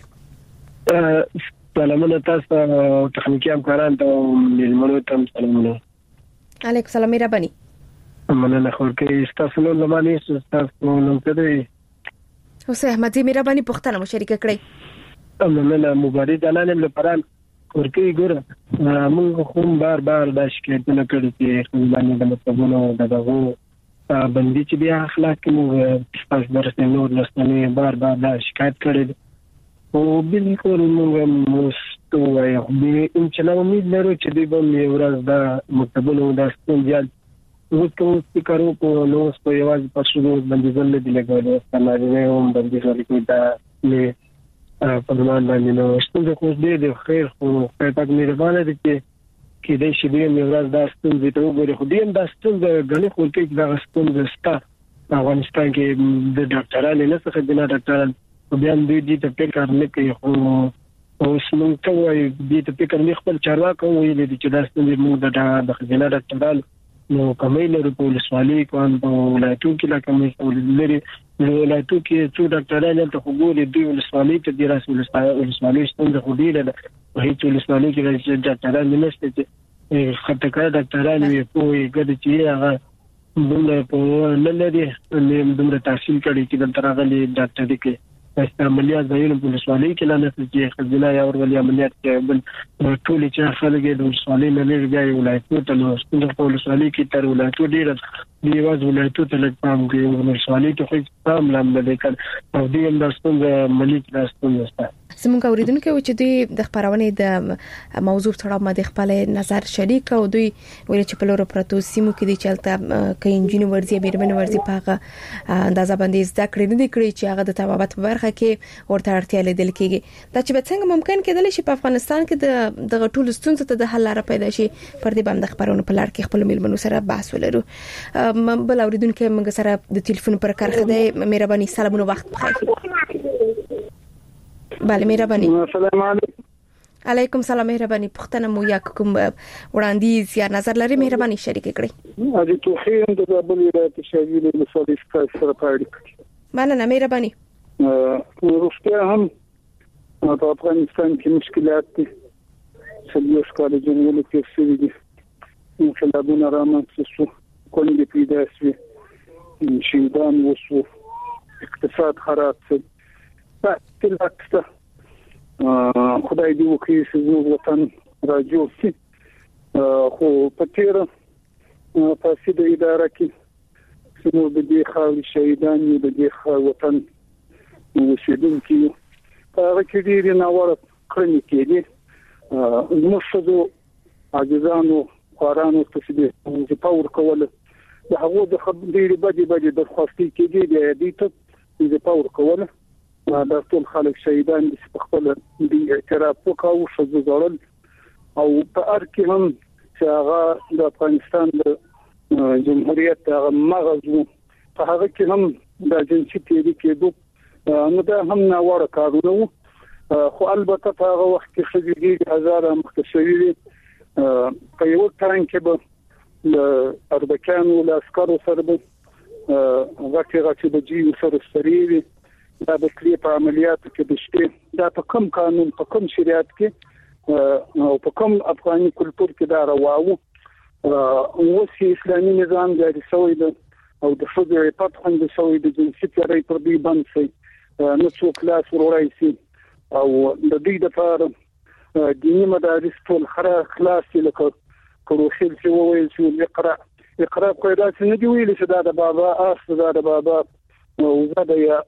سلامونه تاسو تخنیکی همکاران ته ملمنو ته سلامونه علیکم سلام مهرباني مننه خو کې تاسو نو لمانې تاسو نو کړی اوسه احمدي مهرباني پښتنه مشارکه کړی مننه مبارک دلانم لپاره ورکی ګوره موږ خو بار دا شکایتونه کړی چې باندې د مطلبونو دغه بندي چې بیا اخلاق کې موږ تاسو درته نور لسنه بار دا شکایت کړی او بالکل موږ مستوي ان چې نو امید لرو چې دوی به ورځ دا مطلبونو د ستونزې وکړو چې کارو په نو په یوازې پښتو باندې ځل دي لګول سماجي هم باندې ځل کې دا نه په ځوان باندې نو څنګه خو دې خیر خو په تک مهربانه دي چې دې شي دې ورځ دا ستونزې ته وګوري خو دې دا ستونزې غني خو کې دا ستونزې ستا افغانستان کې د ډاکټرانو نه څخه د ډاکټرانو بیا دې ته فکر نه کوي خو اوس موږ ته وایي دې ته فکر نه خپل چارواکو ویلي چې دا ستونزې موږ د خزینه ډاکټرانو نو کومې لري په ولسوالۍ کوم په ولایتو کې لا کومې لري ولایتو کې څو ډاکټرانو ته خبرې دی ولسوالۍ ته د رسول ولسوالۍ څنګه خو ده په هیڅ ولسوالۍ کې ډاکټرانو نشته چې خطر کړه ډاکټرانو یې په ګډ چې هغه دومره په لری نه دومره تحصیل کړي چې د ترغلي ډاکټر کې عملیات ځایونه په ولسوالۍ کې لاندې چې خزینه یا ورولي عملیات کې بل ټول چې خلک د ولسوالۍ نه لري بیا ولایتو ته نو څنګه په ولسوالۍ کې تر ولایتو ډیر دی واز ولایتو ته لږ پام کوي ولسوالۍ ته خو پام لاندې کړ او دې هم د ستونزې ملي د ستونزې زموږ اوریدونکو چې دوی د خبرونه د موضوع تړاو باندې خپل نظر شریک او دوی ویل چې په لور پروتو سیمو کې د چلته کې انجینر ورزي بیرمن ورزي پاغه اندازه باندې زده کړې نه دي کړې چې هغه د تبابت په برخه کې ورته اړتیا لیدل کېږي دا چې څنګه ممکن کېدل شي په افغانستان کې د غټول ستونزې ته د حل لاره پیدا شي پر دې باندې خبرونه په لړ کې خپل ملمنو سره بحث ولرو بل اوریدونکو موږ سره د ټلیفون پر کارخه دی مهرباني سلامونه وخت بخیر بله مهرباني السلام علیکم علیکم سلام مهرباني پښتنه مو یا کوم وړاندیز یا نظر لري مهرباني شریک کړئ اجي توخیم د بل ولایت شاګیل له صلیفکا سره پاړی مننه مهرباني روغتیا هم په افغانستان کې مشکلات دي سلیوش کال جنول کې څه دي انقلابونه رامنځته شو کونډې پیدا شوې شهیدان وشو اقتصاد خراب شو تلکسته خدای دې وکړي چې زموږ وطن راجو شي خو په تیر په سیده اداره کې چې موږ د دې خاورې شهیدان یو د دې وطن اوسېدونکي هغه کې ډېرې ناوړه کړنې کېدې مشدو عاجزانو قرانو ته د پاور کول د هغه د خبرې بدی درخواستي کېږي د دې ته د پاور کول د ټول خلک شهیدان د خپل د اعتراف وکاو شذ زړل او په ار کې هم چې هغه د افغانستان د جمهوریت مغزو په هغه کې هم د جنسي تیری کېدو نو دا هم ناوړه کارونه خو البته په هغه وخت کې خځې هزاره مختصری په یو تران کې به د اربکانو له عسکرو سره به غټي د جیو سره سریوي دا د کلی په عملیاتو کې د شته دا په کوم قانون په کوم شریعت کې او په کوم افغاني کلتور کې دا راوو اوس اسلامي نظام جاري شوی دی او د فدرالي پاتخند شوی د جنسي تیری پر دی باندې نو څو کلاس ورایسي او د دې لپاره دیني مدارس ټول خلاص لکه کروشل چې وویل چې اقرا قاعدات نه دی ویل چې دا د بابا اس دا د بابا او زده یا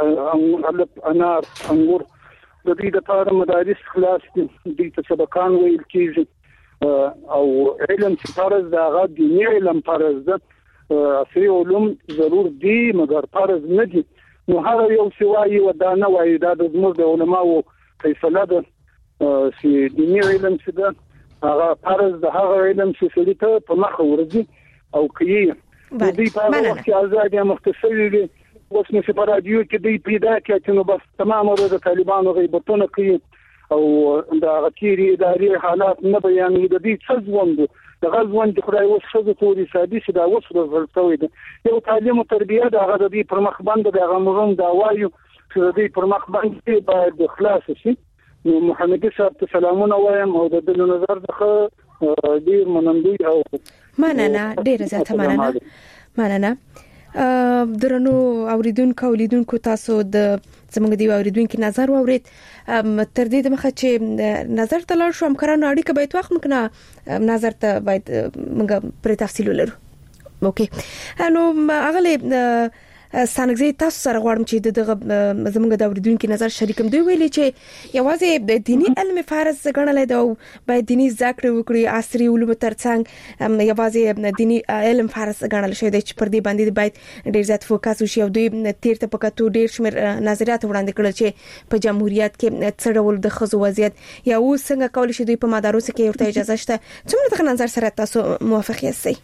انار انور د دې لپاره مدارس خلاص دي ته سبقان ویل کیږي او علم چې فرض دا غو دیني علم فرض ده اصلي علوم ضرور دي مګر فرض نه دي نو هغه یو سوای و دا نه وای دا د زموږ د علماو فیصله ده چې دیني علم څه ده هغه فرض د هغه علم چې سړي په مخ ورځي او کوي د دې په اړه چې آزادي مختصری دي اوس نو په رادیو کې دی پیدا کړي نو بس تمام د طالبانو غیبتونه کوي او د غتيري اداري حالات نه بیانوي د دې څه ژوند د غزوان د خدای وسخه توري سادي چې دا وسره ورتوي دي یو تعلیم او تربیه د هغه د پر مخ باندې د هغه مرون دا وایو چې د دې پر مخ باندې باید خلاص شي نو محمد صاحب سلامونه وایم او د دې نظر دغه ډیر منندوی او مننه ډیر زیاته مننه درنو اوریدونکو تاسو د زموږ دی اوریدونکو نظر واورید تر دې مخه چې نظر تلل شو همکارانو اړیکه باید وخت مکنه نظر ته باید موږ پر تفصیل ولرو اوکې نو اغله سانګزي تاسو سره غواړم چې دغه زموږ د اوریدونکو نظر شریکم دوی ویلي چې یوازې د دینی علم فرض ګڼل دی او باید دینی ذکر وکړي عصري علوم ترڅنګ یوازې دینی علم فرض ګڼل شوی دی چې پر دې باندې باید ډیر زیات فوکس وشي او دوی تیرته پکاتو ډیر شمیر نظریات وړاندې کړل چې په جمهوریت کې څه ډول د خزو وضعیت یا څنګه کول شي دوی په مدارس کې ورته اجازه شته څومره د نظر سره تاسو موافق یاست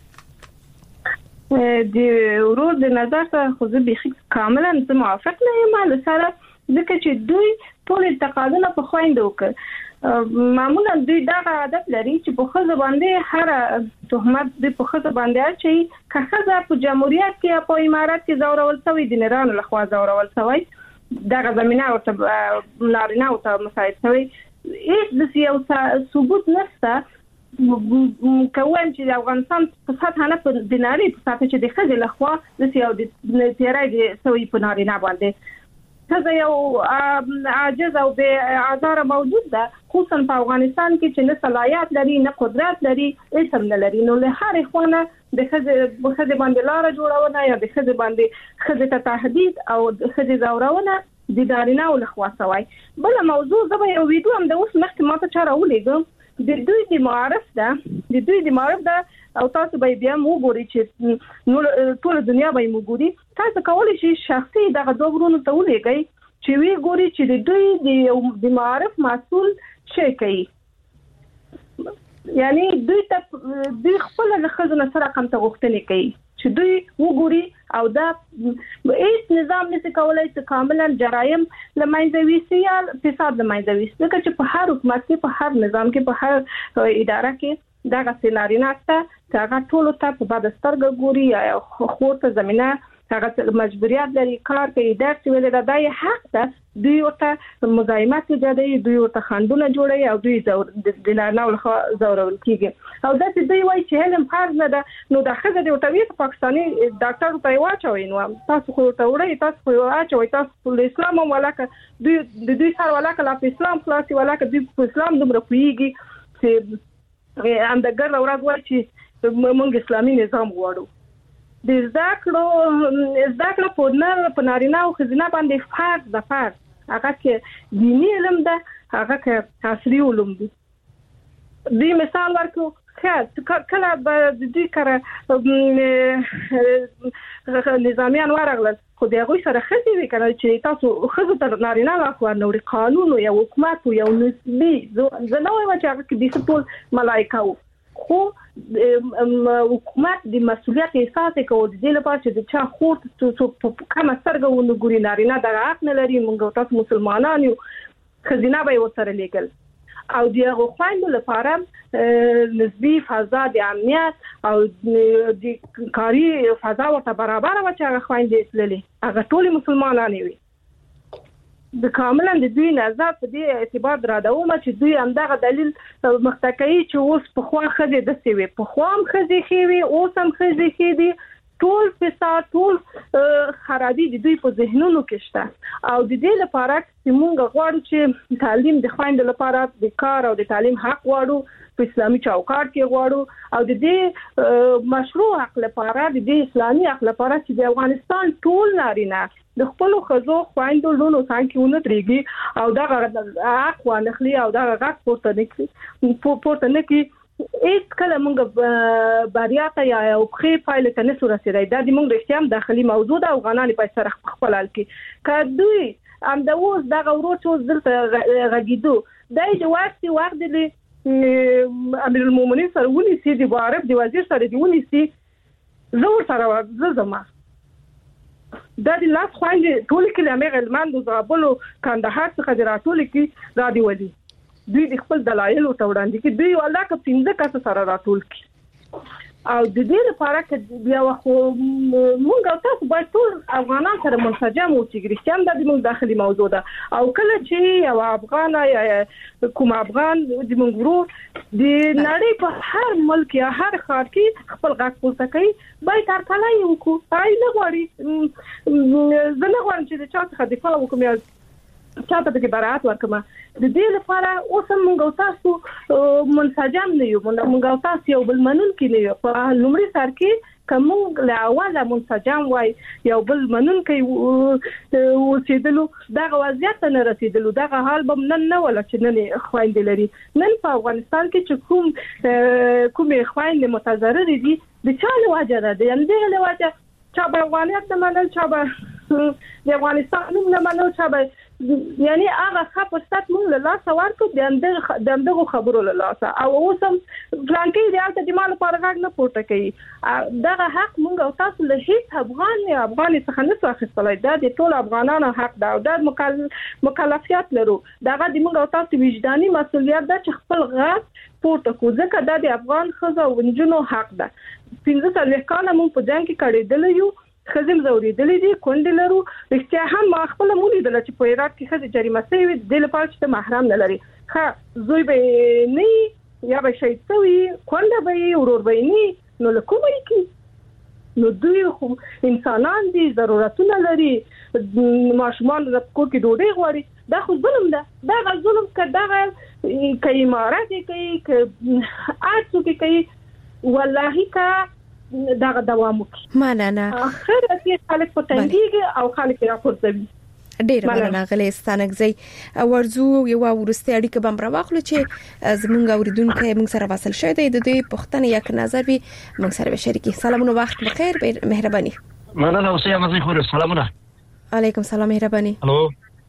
د ورور د نظر سره خو زه به کاملا موافق نه یم له سره ځکه چې دوی ټول تقاضا په خويندو کې معمولا دوی دا عادت لري چې په خزه باندې هر تهمت د په خزه باندې چې کخزه په جمهوریت کې په امارات کې زورول شوی د نرانو لخوا زورول شوی دا زمينه او نارینه او مساعد شوی هیڅ د سیاست ثبوت نشته کوم چې د افغانستان په سطح نه په دیناري په سطح چې د خځې لخوا د سیاو د تیرای د سوي په نارینه باندې څه یو عاجز او به آزار موجود ده خصوصا په افغانستان کې چې نه صلاحيت لري نه قدرت لري هیڅ هم نه لري نو له هر خونه د خځې باندې لار جوړونه یا د خځې باندې خځې ته تهدید او د خځې زورونه د نارینه لخوا شوی بل موضوع زه یو ویډیو هم د اوس مخکې ماته چاره ولېږم د دوی د معارف ده او تاسو به بیا وګورئ چې نو ټول دنیا به وګوري تاسو کولای شئ شخصي دغه دوه ورونو ته ولېږئ چې وی ګوري چې د دوی د معارف مسؤل شي کوي یعنی دوی خپل له خزانه سره کوم ته غوښتنې کوي چې دوی وګوري او دا هیڅ نظام نشي کولای چې کاملا جرایم لمایندوي یا فساد لمایندوي ځکه چې په هر حکومت کې په هر نظام کې په هر اداره کې دا سيناري نشته چې هغه ټول ته په بد سترګه ګوري یا خورته زمينه هغه مجبوریت لري کار کوي درس ویل دا یې حق ده دوی ورته مزاحمت جوړوي دوی ورته خندونه جوړوي او دوی د نارینه زورول کیږي او دا چې دوی وایي چې علم فرض نه ده نو دا خزه د وټوي پاکستاني ډاکټر ته واچوي نو تاسو خو ته وړي تاسو خو واچوي تاسو د اسلام ولاکه دوی سره ولاکه لا اسلام خلاصي ولاکه دوی په اسلام دومره کويږي چې اندګر اوراد وایي چې موږ اسلامي نظام غواړو د زده کړه په نارینه او ښځینه باندې فرض هغه کې دینی علم ده هغه کې عصري علوم دي دی مثال ورکو کله به د دې کړه نظامیان ورغلل خو دغه سره خزي وکړل چې تاسو خزو تر نارینه واکو نوري قانون او حکومت او یو نسبي زنوي چې هغه د ټول ملائکه خو حکومت د مسؤلیت احساس کوي د دې لپاره چې د چا خور کومه سترګه ونګوري نارینه دغه حق نه لري موږ تاسو مسلمانان یو خزینه به وسره لیکل او دغه خويندو لپاره نسبی فضا د امنیت او د کاری فضا ورته برابر و چې هغه خويندې تللي هغه ټول مسلمانان وي د کاملا د دوی نظر په دې اعتبار درادوم چې دوی همدغه دلیل مختکې چې اوس په خوا خزه د سیوي په خوا هم خزه خېوي اوس هم خزه خېدي ټول فساد ټول خرابې د دوی په ذهنونو کې شته او د دې لپاره چې موږ غواړو چې تعلیم د خويند لپاره د کار او د تعلیم حق غواړو په اسلامي چوکاټ کې غواړو او د دې مشروع حق لپاره د دې اسلامي حق لپاره چې د افغانستان ټول نارینه د خپل خزو خويندو لونو څنګه ونه درېږي او دا حق ونخلي او دا حق پورته نکړي هیڅ کله موږ بریا ته یا او خې فایل ته نه رسیدای دا د موږ د اختیام داخلي موضوع د افغانانو په سر خپل حل کې کدوې ام د اوس دغه ورو دلته غږیدو دای د وخت د امیر المؤمنین سره ونی سي د عرب د وزیر سره دی ونی سي زور سره زما دا د لاس خوانې ټول کلمې غلمان د زابلو کندهار څخه دراتول کې را دی ودی دوی د خپل دلایل او توړاندې کې دوی ولا که 15 کس سره راتول کی او د دې لپاره چې بیا خو موږ تاسو باید ټول افغانان سره منسجم او چې ګریشتم د موږ داخلي موضوع ده او کله چې یو افغان یا کوم افغان د موږ ورو د نړۍ په هر ملک یا هر ښار کې خپل غږ پورته کوي باید تر کله یو کو پای نه غواړي زه نه غواړم چې د چا څخه دفاع وکړم یا چاته د برات ورکما د دې لپاره اوس موږ تاسو منسجم نه یو موږ تاسو یو بل منون کې نه یو په لومړي سر کې کوم له اوله منسجم وای یو بل منون کې وسیدلو دا وضعیت نه رسیدلو دا حال به نن نه ولا چې نه خويندې لري نن په افغانستان کې چې کوم خويندې متضرر دي د چا له وجه ده د اندې له وجه چې په افغانیت نه منل چې د افغانستان نه منل چې یعنی هغه خپستات مونږ له لاس ورکو د اندغه خبرو له لاس او اوسم فلانکې د الته د مال پرغاګ نه پورته کوي دغه حق مونږ او تاسو له هیڅ افغان څخه نه اخیستلای دا د ټول افغانانو حق دا او د مکلفیت لرو دغه د مونږ او تاسو وجداني مسؤلیت ده چې خپل غږ پورته کو ځکه دا د افغان ښځو او نجونو حق ده 15 کاله مونږ په جنگ کې کړېدل یو خزم زوري دلی دي کونډ لرو رښتیا هم ما خپل مولي دل چې په عراق کې خزه جریمه شوی د لپاره چې محرم نه لري ښه زوی به نه یا به شهید شوی کونډ به ورور به نه نو لکومه کی نو دوی خو انسانان دي ضرورتونه لري ماشومان د کور کې ډوډۍ غواړي دا خو ظلم ده دا ظلم کړه کوي امارات کوي اڅو کوي والله کا دغه دوام وکړي مننه اخر کې خلک په تنګيږي او خلک راپورځي ډیر مننه غلې ستانګزي ورزو یو ورسته اړیکه بم راوخلو چې زمونږ اوریدونکو موږ سره وصل شوی دی د دې پښتنه یک نظر وی موږ سره شریکي سلامونه وخت بخیر مهرباني مننه اوسه مزي خور سلامونه علیکم سلام مهرباني الو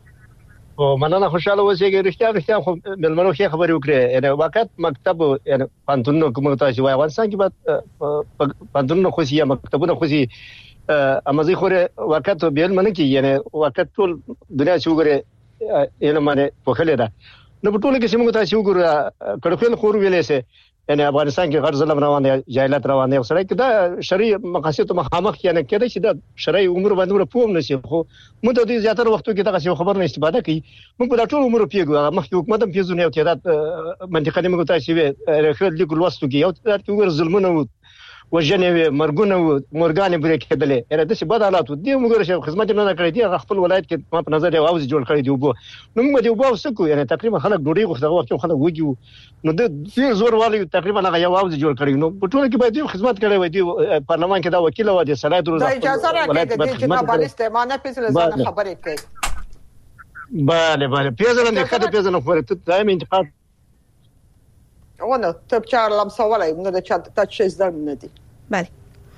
او مننه خوشاله اوسئ رښتیا خو ملمنو ښه خبرې وکړې یعنی وخت مکتب یعنی پانتونو کوم تاسو وایي افغانستان کې بعد پانتونو خو سي مکتبونه خو سي امازي خوره وخت بیل منه کې یعنی وخت ټول دنیا چې وګوره علم باندې په خله ده نو په ټول کې چې موږ تاسو وګوره کړهل خور ویلې سه یعنی افغانستان کې غیر ظلم روان دي جاهلیت روان دي سره کې دا شرعي مقاصد مخامخ یعنی کېدای شي دا شرعي امور باندې پوم نشي خو موږ د دې زیاتره وختو کې دغه خبر نه استفاده کوي موږ په ټول امور پیګو مخکې حکومت هم پیژنې او تعداد منطقه موږ تاسو وی رخل لیکل وستو کې یو تر ظلمونه وجنې مرګونه مورګانې بریک کېدلې یره د څه بد حالات دي موږ راشي خدمت نه کړې دي خپل ولایت کې ما په نظر یو اوس جوړ کړی دی وبو نو موږ دی وبو سکو یعنی تقریبا خلک ډوډۍ غوښتل وخت خلک وګیو نو د زور والی تقریبا هغه یو اوس جوړ کړی نو په ټول کې باید خدمت کړی وي دی پارلمان کې دا وکیل و دي صلاحیت روزه اجازه راکړئ چې جناب استعمانه پیسې ځان خبرې کوي bale پیژنه نه کده پیژنه خو ته دایم انتقاد ونه ته چار لمسولای نو د چا تاسو زده نه دي. بله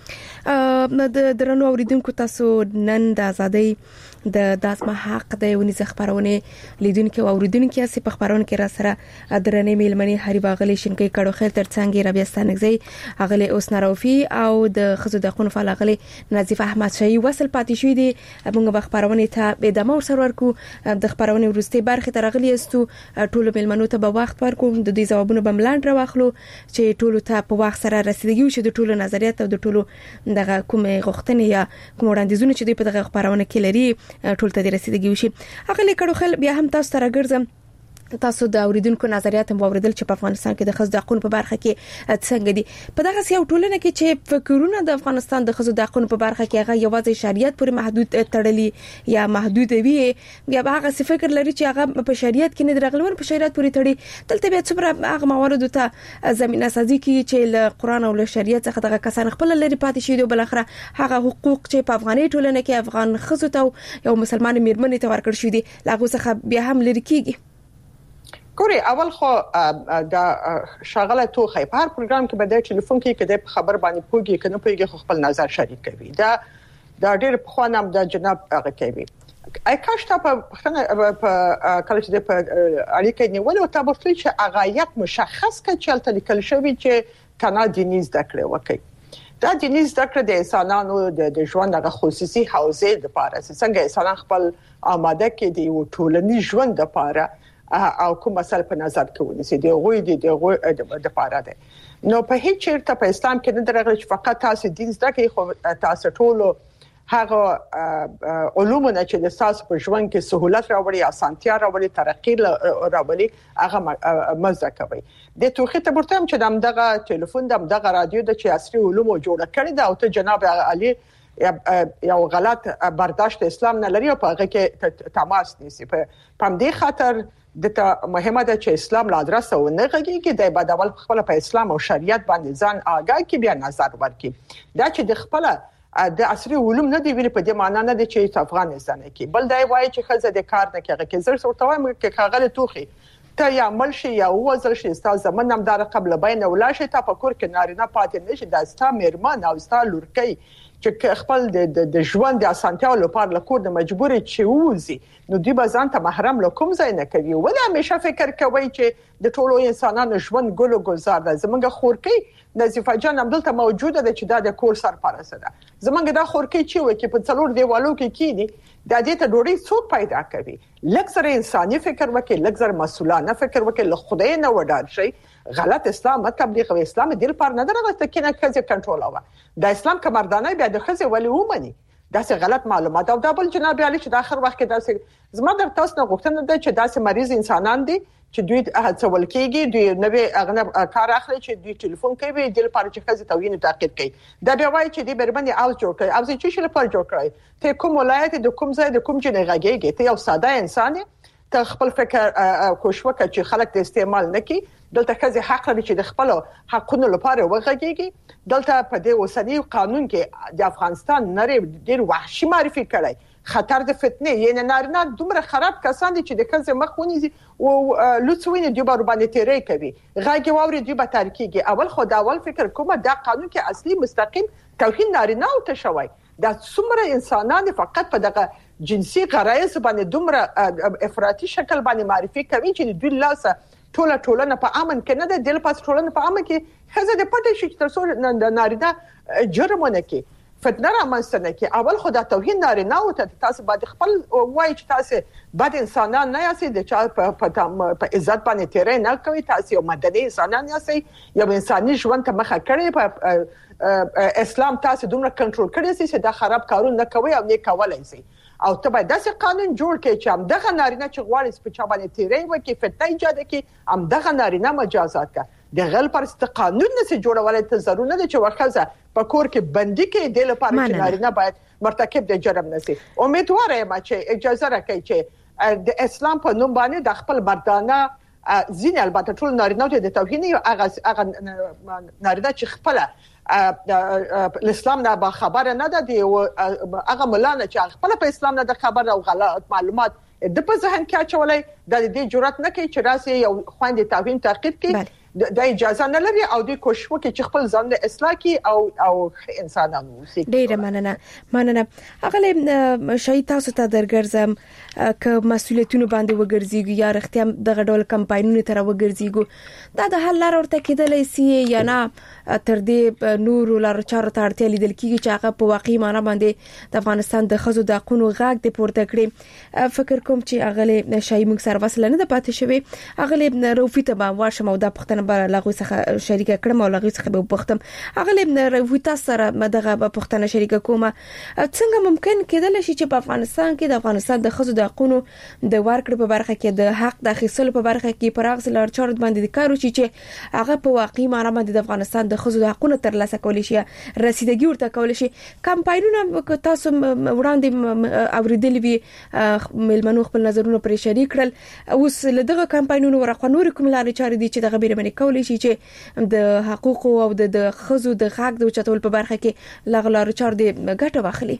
د درنو اوریدونکو تاسو نن د ازادۍ د داسمه حق د ونیزه خبرونه لیدونکو او اوریدونکو چې په خبرونه کې را سره درنې میلمنې هری باغلي شینکې کډو خیر ترڅنګ ربيع ستانګزي اغلی اوس ناروفي او د خزو د قانون فعال اغلی نظیف احمد شاهي وصل پاتې شوې دي. موږ به خبرونه ته به دمو سر ورکو د خبرونه ورسته برخه ترغلي استو ټولو میلمنو ته به وخت ورکو د دې ځوابونه بملاند راوخلو چې ټولو ته په وخت سره رسیدګي وشي د ټولو نظریات او د ټولو دغه کومه غوښتنې یا کوم وړاندیزونه چې په دغه خبرونه کې لري ټول ته رسیدګي وشي. هغه لیکړو خل بیا هم تاسو ته راګرځم تاسو د اوریدونکو نظریات هم اوریدل چې په افغانستان کې د خزو د حقوقو په برخه کې څنګه دي. په دغه سیاو ټولنه کې چې فکرونه د افغانستان د خزو د حقوقو په برخه کې هغه یوازې شریعت پورې محدود تړلي یا محدود وي یا هغه څه فکر لري چې هغه په شریعت کې نه درغلون په شریعت پورې تړي. دلته به څومره هغه موارد ته زمينه سازي کې چې له قران او له شریعت څخه دغه کسان خپل لري پاتې شي او بل اخره هغه حقوق چې په افغاني ټولنه کې افغان خزو ته یو مسلمان میرمنې ته ورکړ شو دي لاغه څخه بیا هم لري کیږي. ګوري اول خو دا شغله توخی په هر پروګرام کې به د ټلیفون کې کده خبر باندې پوګي کنه پوګي خپل نظر شریک کوي. دا ډېر په خوانم د جناب هغه کوي. کاش ته په کله چې په اړیکې نیول او تاسو چې اغایت مشخص کړي چې لیکل شوی چې کنا دیني زده کړې وکړي. دا دیني زده کړې د انسانانو د ژوند د خصوصي حوزې د لپاره څنګه انسان خپل آماده کې دی او ټولنیز ژوند د لپاره او کوم مسله په نظر کې ونیسي دی غوي د پاره ده. نو په هیڅ چیرته په اسلام کې نه درغلي چې فقط تاسو دین زده کوي خو تاسو ټول هغه علومونه چې د تاسو په ژوند کې سہولت راوړي اسانتیا راوړي ترقی راوړي هغه مزه کوي. د توخه ته ورته چې دغه ټلیفون دغه رادیو د چې عصري علوم جوړ کړی دا او ته جناب علي یو غلط برداشت اسلام نه لري او په هغه کې تماس نیسي. په دې خاطر دته مهمه ده چې اسلام لا درسه و نه غږیږي د بدول خپل په اسلام او شریعت باندې ځان آگاه کی بیا نظر ورکړي. دا چې د خپل د عصري علوم نه دی ویل په دې معنی نه دی چې افغانستان کې بل دی وایي چې خزه د کار نه کوي کې زر ورته وایم کې کاغله توخي ته یا عمل شي یا وزل شي استاد زمون هم دار قبل بین ولاشه ته فکر کې نارینه پاتې نشي د استا میرمن او استا لورکي چې خپل د ژوند د اسانتیا لپاره لکور د مجبوري چې ووزي نو دی بازان ته محرم لکم ځای نه کوي ولا همیشه فکر کوي چې د ټولو انسانانو ژوند ګل او گلزار ده. زمونږ خورکی نظیفه جان عبدالله موجوده ده چې د کور سرپرست ده. زمونږ د خورکی چې وي کې په څلور دیوالو کې کیدی د دې ته ډوړي څوک پیدا کوي. لکه انساني فکر وکړي لکه مسؤلانه فکر وکړي له خدای نه وډار شي. غلط اسلام تبلیغ او اسلام دل پر نه درغه تکینه کزه کنټرول او د اسلام کمردانه بیا د خزه ولی ومني دا څه غلط معلومات او د بل جناب علي چې د اخر وخت کې دا زما در تاسو نه غوښتنه ده چې دا څه مریض انسانان دي چې دوی هڅول کېږي دوی نوې اغنب کار اخلي چې دوی ټلیفون کوي د لپاره چې خزه توهین تعقیب کوي. دا بیا وایي چې د بربندي او جوړ کوي او چې شي لپاره جوړ کړی ته کوم ولایت د کوم ځای د کوم جنې غږیږي ته یو ساده انسان ته خپل فکر کوشوکه چې خلک د استعمال نکي. دلته خزه حق لري چې د خپل حقونو لپاره وغږیږي. دلته په دې اوسنی قانون کې د افغانستان نری ډیر وحشي معرفي کړی خطر د فتنه یعنی نارینه دومره خراب کسان دي چې د خزه مخ ونیسي او لوڅوینه دی بار باندې تیرې کوي غږی ووري دی به ترکیږي. اول خو دا اول فکر کومه دا قانون کې اصلي مستقیم توهین نارینه او ته شوی دا څومره انسانان فقط په دغه جنسي غرایز باندې دومره افراطي شکل باندې معرفي کوي چې دوی لاسه ټولنه په امن کې نه ده دل پاس ټولنه په امن کې خزه د پټ شي تر څو د نارینه جرمونه کې فتنه رامنځته نه کې. اول خدای توهین نارینه او تاسو باندې خپل وایي چې تاسو بد انسانان نه یاست د چا په عزت باندې تیرې نه کوي تاسو یو مدني انسانان یاست یو انساني ژوند ته مخه کړی په اسلام تاسو دومره کنټرول کړی چې دا خراب کارونه نه کوي او نه کولای شي او ته باید داسې قانون جوړ کړي چې هم دغه نارینه چې غواړي په چا باندې تیرې وکړي فتنه ایجاد کړي هم دغه نارینه مجازات کړي. د غل پر قانون نشي جوړولای ته ضروري نه ده چې ورخزه په کور کې بندي کې د لپاره چې نارینه باید مرتکب د جرم نشي. امیدوار یم چې اجازه راکړي چې د اسلام په نوم باندې د خپل مردانه ځین البته ټول نارینه ته د توهین او هغه نارینه چې خپل اسلام نه با خبره نه ده دی هغه ملانه چې خپل په اسلام نه د خبر او غلط معلومات د په ذهن کې اچولای د دې جرأت نه کوي چې راسي یو خويندې توهین تعقیب کوي د اجازه نه لري او د کوشش وکړي چې خپل ځان د اصلاح کی او انسانانو وسی. ډیره مننه اغله شهید تاسو ته درګرځم ک مسؤلیتونه باندې وګرځيږي یا رښتیا دغه ډول کمپاینونه تر وګرځيږي دا د حل لار ورته کېدلای سي یا نه تر دې نور لار چارو ته اړتیا لیدل کیږي چې هغه په واقعي معنی باندې د افغانستان د خزو د حقوقو غاګ د پورته کړي. فکر کوم چې اغله شهید موږ سره وصل نه د پاتې شوی اغله روفیته به واشه مو د پختنه بر لغوي څخه شریک کړم او لغوي څخه به پختم اغله روفیته سره مدغه پختنه شریک کومه څنګه ممکن کېدل شي چې په افغانستان کې د افغانستان د خزو د حقوقو د ورکړې په برخه کې د حق د اخیستلو په برخه کې پراغ لار چارت باندې کار وشي چې هغه په واقعي معنی باندې د افغانستان د خزو د حقوقو ترلاسه کول شي رسیدګي ورته کول شي. کمپاینونه تاسو وړاندې اوریدلې وی ملمنو خپل نظرونه پرې شریک کړل اوس لدغه کمپاینونو ورخه نور کوم لارې چارې دي چې دغه بیرمنې کولای شي چې د حقوقو او د خزو د حق د چتول په برخه کې لغلار چار دی ګټه واخلي.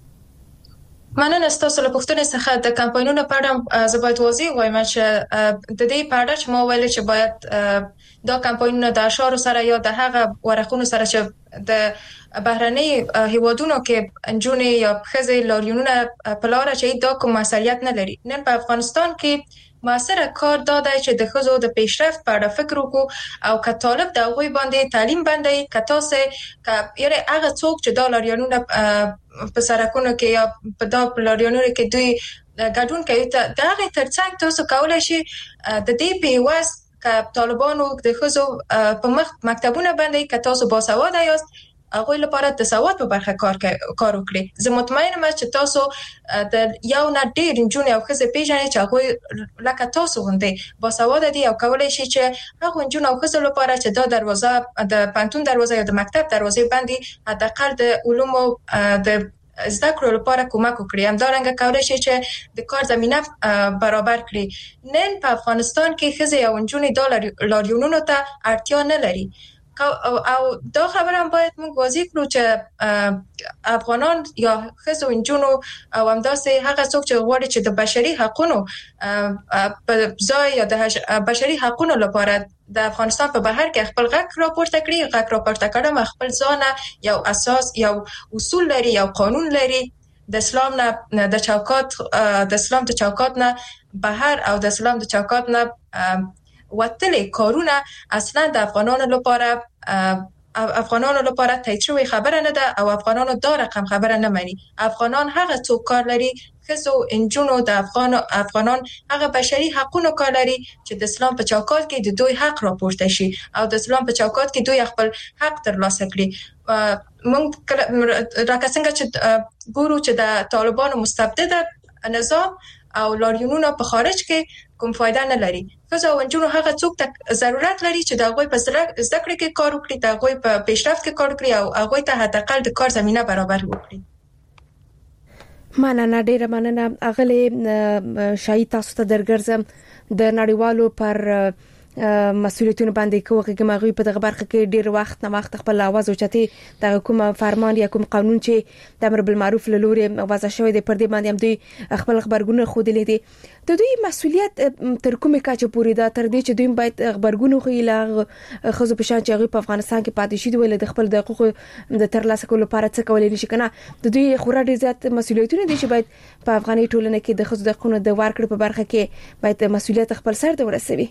مننه ستاسو له پوښتنې څخه د کمپاینونو په اړه زه باید واضح وایم چې د دې په اړه چې ما ویل چې باید دا کمپاینونه د اشارو سره یا د هغه ورقونو سره چې د بهرنۍ هیوادونو کې انجونې یا خزې لاریونونه په لار چې دا کوم مسؤلیت نه لري. نن په افغانستان کې موثره کار داده چې د خزو د پیشرفت په اړه فکر وکړو او که طالب د هغوی باندې تعلیم باندې کتاسه یعنی هغه څوک چې د لاریونونه په سرکونو کې یا په د لاریونونو کې دوی ګډون کوي دا غي ترڅنګ تاسو کولای شي د دې په واسطه ک طالبانو د خزو په مکتبونه باندې که تاسو باسواده یاست هغه لپاره د سواد په برخه کار وکړي. زه مطمئنم چې تاسو د یو نه ډیر انجونې او خزه پیژنئ چې هغه لکه تاسو غوندې باسواده دي او کولای شي چې هغه انجونې او خزه لپاره چې دا دروازه د پانتون دروازه یا د مکتب دروازه باندې حداقل د علومو د زده کړو لپاره کومک وکړي. همدارنګه کولای شي چې د کار زمينه برابر کړي. نن په افغانستان کې خزه او انجونې د لاریونونو ته اړتیا نه لري او دا خبره هم باید موږ واضح کړو چې افغانان یا خزو انجونو او همداسې هغه څوک چې غواړي چې د بشري حقوقو په ځای یا د بشري حقوقو لپاره د افغانستان په بهر کې خپل غږ راپورته کړي غږ راپورته کړم خپل ځانه یو اساس یو اصول لري یو قانون لري د اسلام نه د چوکاټ د اسلام د چوکاټ نه بهر او د اسلام د چوکاټ نه وتلې کارونه اصلا د افغانانو لپاره تایید خبره نه ده او افغانانو دا رقم خبره نه مانی. افغانان هغه څوک کار لري خزو انجونو د افغانان هغه بشري حقوقو کار لري چې د اسلام په چوکاټ کې د دوی حق راپورته شي او د اسلام په چوکاټ کې دوی خپل حق ترلاسه کړي. موږ راکه څنګه چې ګورو چې د طالبانو مستبد نظام او لاریونونو په خارج کې کوم فائدہ نه لري. خزو انجونو هغه څوک ته ضرورت لري چې د هغوی په زده کړې کې کار وکړي د هغوی په پیشرفت کې کار وکړي او هغوی ته حداقل د کار زمينه برابر وکړي. مننه ډیره مننه اغله شهید تاسو ته درګرځم د نړیوالو پر مسؤلیتونه باندې کوي چې په دغه برخه کې ډیر وخت نه وخت خپل आवाज اوچتي د کوم فرمان یا کوم قانون چې د امر بالمعروف له لوري وضع شوی دی پر دې باندې هم دوی خپل خبرګون خودلې دي. د دوی مسؤلیت تر کومه کچه پورې ده تر دې چې دوی باید خبرګون خو له خزو په شان چې په افغانستان کې پاتې شي ول د خپل د حقوقو د ترلاسه کولو لپاره څه کولای شي کنه د دوی خورا ډیر زیات مسؤلیتونه دي چې باید په افغاني ټولنه کې د خزو د حقوقو د ورکړې په برخه کې باید مسؤلیت خپل سر ته ورسوي.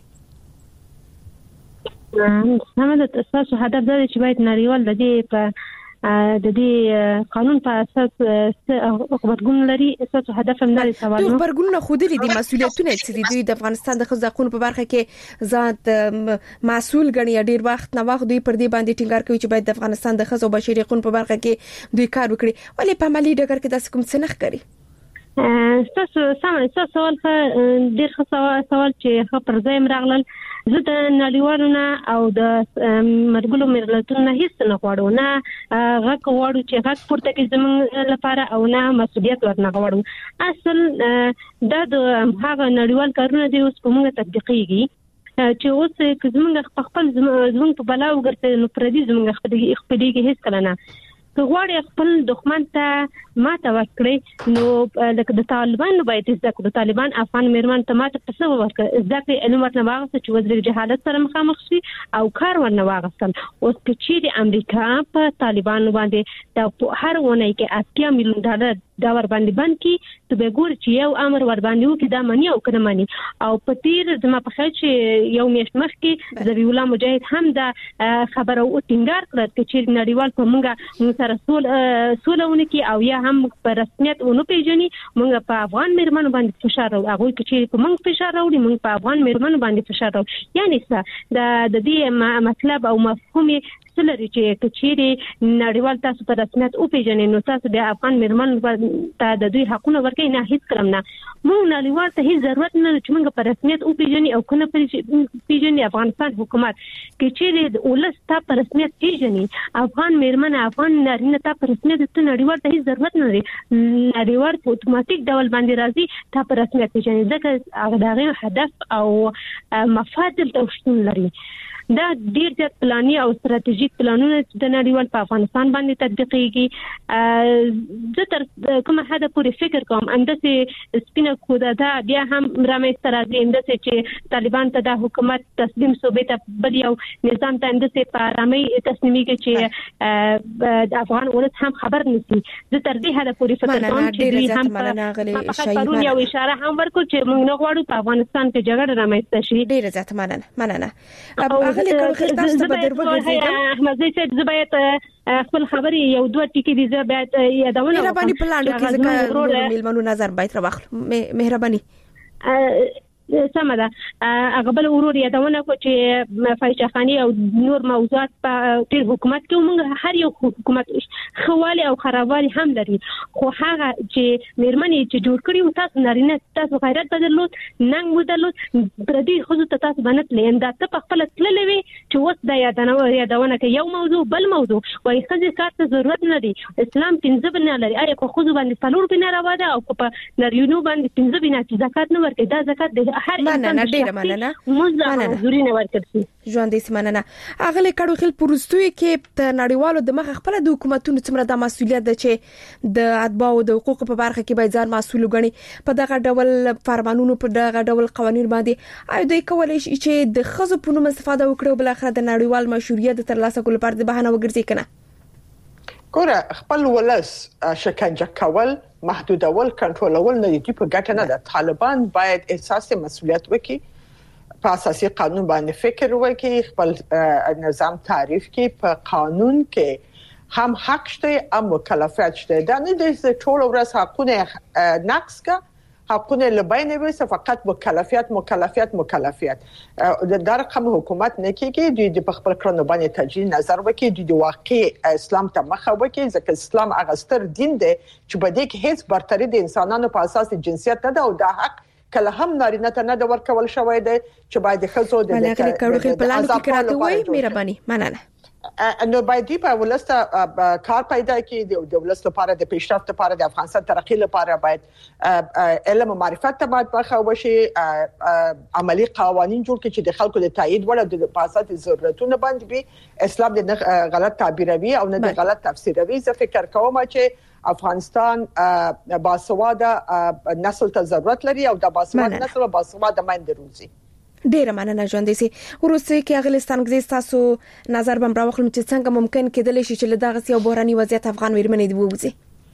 همدا تاسو هدف دا چې باید نړیوال د دې قانون په اساس خبرګون لري. تاسو هدف هم لري سوال نو خبرګون خو دي مسؤلیتونه چې دوی د افغانستان د خزاقونو په برخه کې ذات مسؤل غني ډیر وخت نه وخت دوی پر دې باندې ټینګار کوي چې باید د افغانستان د خزو بشري حقوقو په برخه کې دوی کار وکړي ولې په عملی ډګر کې داسې کوم څه نه ښکاري. تاسو سمه سوال ډیر سوال چې پر ځای راغلل. زه د نړیوالو نه او د مرګلو ملتونو هیڅ نه غواړم نه غږ غواړو چې غږ پورته کې زموږ لپاره او نه مسؤلیت ورنه غواړو. اصل دا د هغه نړیوال کارونه دی اوس په موږ تطبیقيږي چې اوس زموږ خپل زموږ په بلا وګرځي نو پردي زموږ خپلېږي هیڅ کله نه. که غواړي خپل دښمن ته ماته ورکړي نو لکه د طالبان باید زده کړو طالبان افغان میرمن ته ماته څه ورکړي زده کړي علم ورنه واغسته چې وزیر جهالت سره مخامخ شي او کار ورنه واغستل اوس چې د امریکا په طالبان باندې د هر ونه کې 80 میلیون ډالر دا ور باندې بند کی ته به ګور چې یو امر ور باندې وکړي دا مانی او کنه مانی او په تیر زما په خیال چې یو میاشت مخکې ذبیح الله مجاهد هم دا خبره او ټینګار کړ چې نړیوال په موږ سره سولونه کې او یا هم په رسمیت ونه پیژني موږ په افغان میرمنو باندې فشار راوړو هغه چې په موږ فشار راوړي موږ په افغان میرمنو باندې فشار راوړو یعنی څه د دې مطلب او مفهوم سلري چې کچېری نړیوال تاسو په رسمیت او پیژنې نو تاسو د افغان میرمنو ته د دوی حقونه ورکړئ نه هیڅ کلم نه موږ نړیوال ته هیڅ ضرورت نه چې موږ په رسمیت او پیژنې او کنه پیژنې افغانستان حکومت کچېری ولس ته په رسمیت پیژنې افغان میرمن افغان نارینه ته په رسمیت ته نړیوال ته هیڅ ضرورت نه لري نړیوال په اتوماتیک ډول باندې راځي ته په رسمیت پیژنې ځکه هغه دغه هدف او مفاد د شتون لري دا ډیر ځات پلاني او ستراتیژیک پلانونه د نړیوال په افغانستان باندې تطبیقيږي زه تر کومه حد پورې فکر کوم اندسه سپینه کوده دا بیا هم رامې راځي اندسه چې طالبان ته د حکومت تسلیم صوبې ته بل یو نظام ته اندسه په رامې تسلیميږي چې د افغان ولس هم خبر نشي زه تر دې حد پورې فکر کوم چې دوی هم په یو اشاره هم ورکړي چې موږ نه غواړو په افغانستان کې جګړه رامنځته شي ډیر ځات مننه غلي کړو خیر تاسو ته بدر وګرځیدم احمد زه چې زبایت خپل خبري یو دوه ټکی دي زبایت یادونه مهرباني په لاندې کې ځکه میلمنو نظر باید راوخلو مهرباني سمه ده هغه بل ورور یادونه کو چې فایشه خانی او نور موضوعات په تیر حکومت کې موږ هر یو حکومت خواله او خرابوالي هم لري خو هغه چې میرمنې چې جوړ کړی و تاسو نارینه تاسو غیرت بدلوت ننګ بدلوت پردي خو تاسو باندې لندا ته په خپل تللې وي چې وس د یادونه کې یو موضوع بل موضوع وایي خځې کار ته ضرورت نه دی اسلام پنځه بنه لري اې په خو باندې څلور بنه راوړه او په نارینو باندې پنځه بنه چې زکات نه ورکړي دا زکات د هر مننه ډیره مننه ژوندې سیمانه اغلی کډو خل پروستوي کې د نړیوالو د مخ خپل د حکومتونو څومره د مسولیت ده چې د اتباع او د حقوق په برخه کې باید ځان مسؤل وګڼي په دغه ډول فرمانونو په دغه ډول قوانين باندې اې دوی کولای شي چې د خزو په نوم استفاده وکړي بل اخر د نړیوال مشروعیت ترلاسه کول لپاره د بهانه وګرځي کنه ګوره خپل ولس شکنجه کول محدودول کنټرولول نه دي په ګټه نه ده طالبان باید احساس مسؤلیت وکړي په اساسي قانون باندې فکر وکړي خپل نظام تعریف کړي په قانون کې هم حق شته هم مکلفیت شته دا نه د ټول ورځ حقونه نقص کا حقونه لباینه وي فقط مکلفیت د رقم حکومت نه کېږي د خپل کړنو باندې تجدید نظر وکړي د واقع اسلام ته مخه وکړي ځکه اسلام اغستر دین دی چې په دې کې هیڅ برتري د انسانانو په اساس جنسیت نه ده او دا حق کله هم نارینه ته نه د ورکول شوی دی چې باید خزو د بلکې کړو خپل پلان کې راته وای مهرباني مننه نو باید په ولسته کار پیدا کړي د ولست لپاره د پیشرفت لپاره د افغانستان ترقی لپاره باید علم او معرفت ته باید برخه وشي عملی قوانين جوړ کړي چې د خلکو د تایید ولا د پاسات ضرورتونه باندې به اسلام د غلط تعبیروي او نه د غلط تفسیروي زه فکر کوم چې افغانستان باسواده نسل ته ضرورت لري او د باسواده نسل باسواده مند روزي ډیره مننه ژوندې سي ورسته کې اغلستان کې تاسو نظر بم راوخلم چې څنګه ممکن کېدلی شي چې لدغه یو بحراني وضعیت افغان میرمنې دی ووځي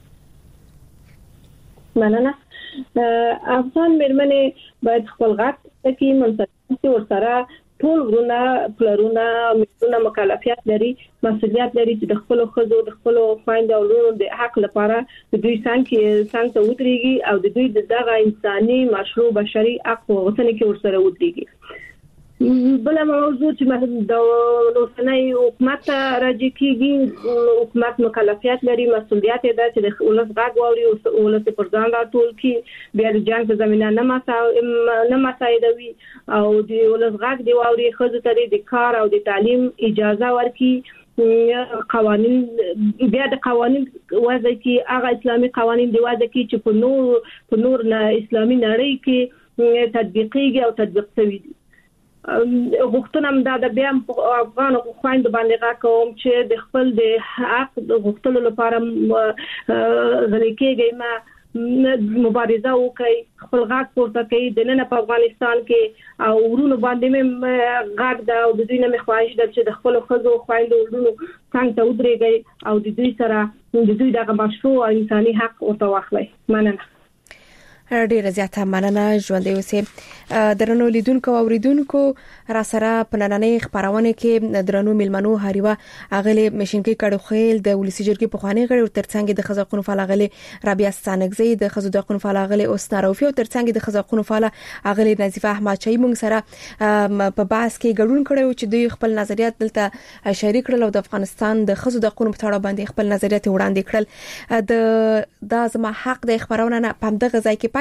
مننه افغان میرمنې باید خپل غږ کې منځته ورسره ټول ورونه پلرونه مشرونه مکلفیت لري مسؤلیت لري چې د خپل خزو د خپل خويند او ورونو د حق لپاره د دوی څنګه ته ودرېږي او د دوی دغه انساني مشروع بشري حق او وطن کې ورسره ودرېږي بل موضوع چې د اوسنۍ حکومت راځي کېږي حکومت مکلفیت لري مسؤلیت ده چې د ولس غږ واوري او ولس پر ځان راټول کړي بیا د جنگ په زمينه نه مساعدوي او د ولس غږ دی واوري خزو ته د کار او د تعلیم اجازه ورکړي قوانين بیا د قوانين وضع کې هغه اسلامي قوانين دی وضع کې چې په نور نه اسلامي نړۍ کې تطبیقيږي او تطبیق شوی دي غوښتنه مې د بیا افغان خويند باندې راکوم چې د خپل د حق د غوښتلو لپاره غلي کېږي ما مبارزه وکړي خپل غاټ پورته کوي د نن په افغانستان کې او ورونو باندې مې غاټ دا او د دوی نه مې خواهش ده چې د خپل خزو خويندو ورونو څنګه ته ودرېږي او د دوی سره د دوی دغه مشروع انساني حق ورته واخلي. مننه. ډیره زیاته مننه. ژوندۍ اوسې. درنو لیدونکو او اوریدونکو را سره په نننۍ خبرونه کې درنو ملمنو هریوه اغلی مشینکی کډوخیل د ولسی جرګې په خواني غړي او ترڅنګ د خزقونو فعال اغلی رابعه ستانګزی د خزو د قونو فعال اغلی اوسنا روفي او ترڅنګ د خزقونو فعال اغلی نظیفه احمد چای مونږ سره په باس کې ګډون کړو چې دوی خپل نظریات دلته شریک کړل او د افغانستان د خزو د قونو په اړه باندې خپل نظریات وړاندې کړل. د زما حق د خبرونه په همدغه ځای کې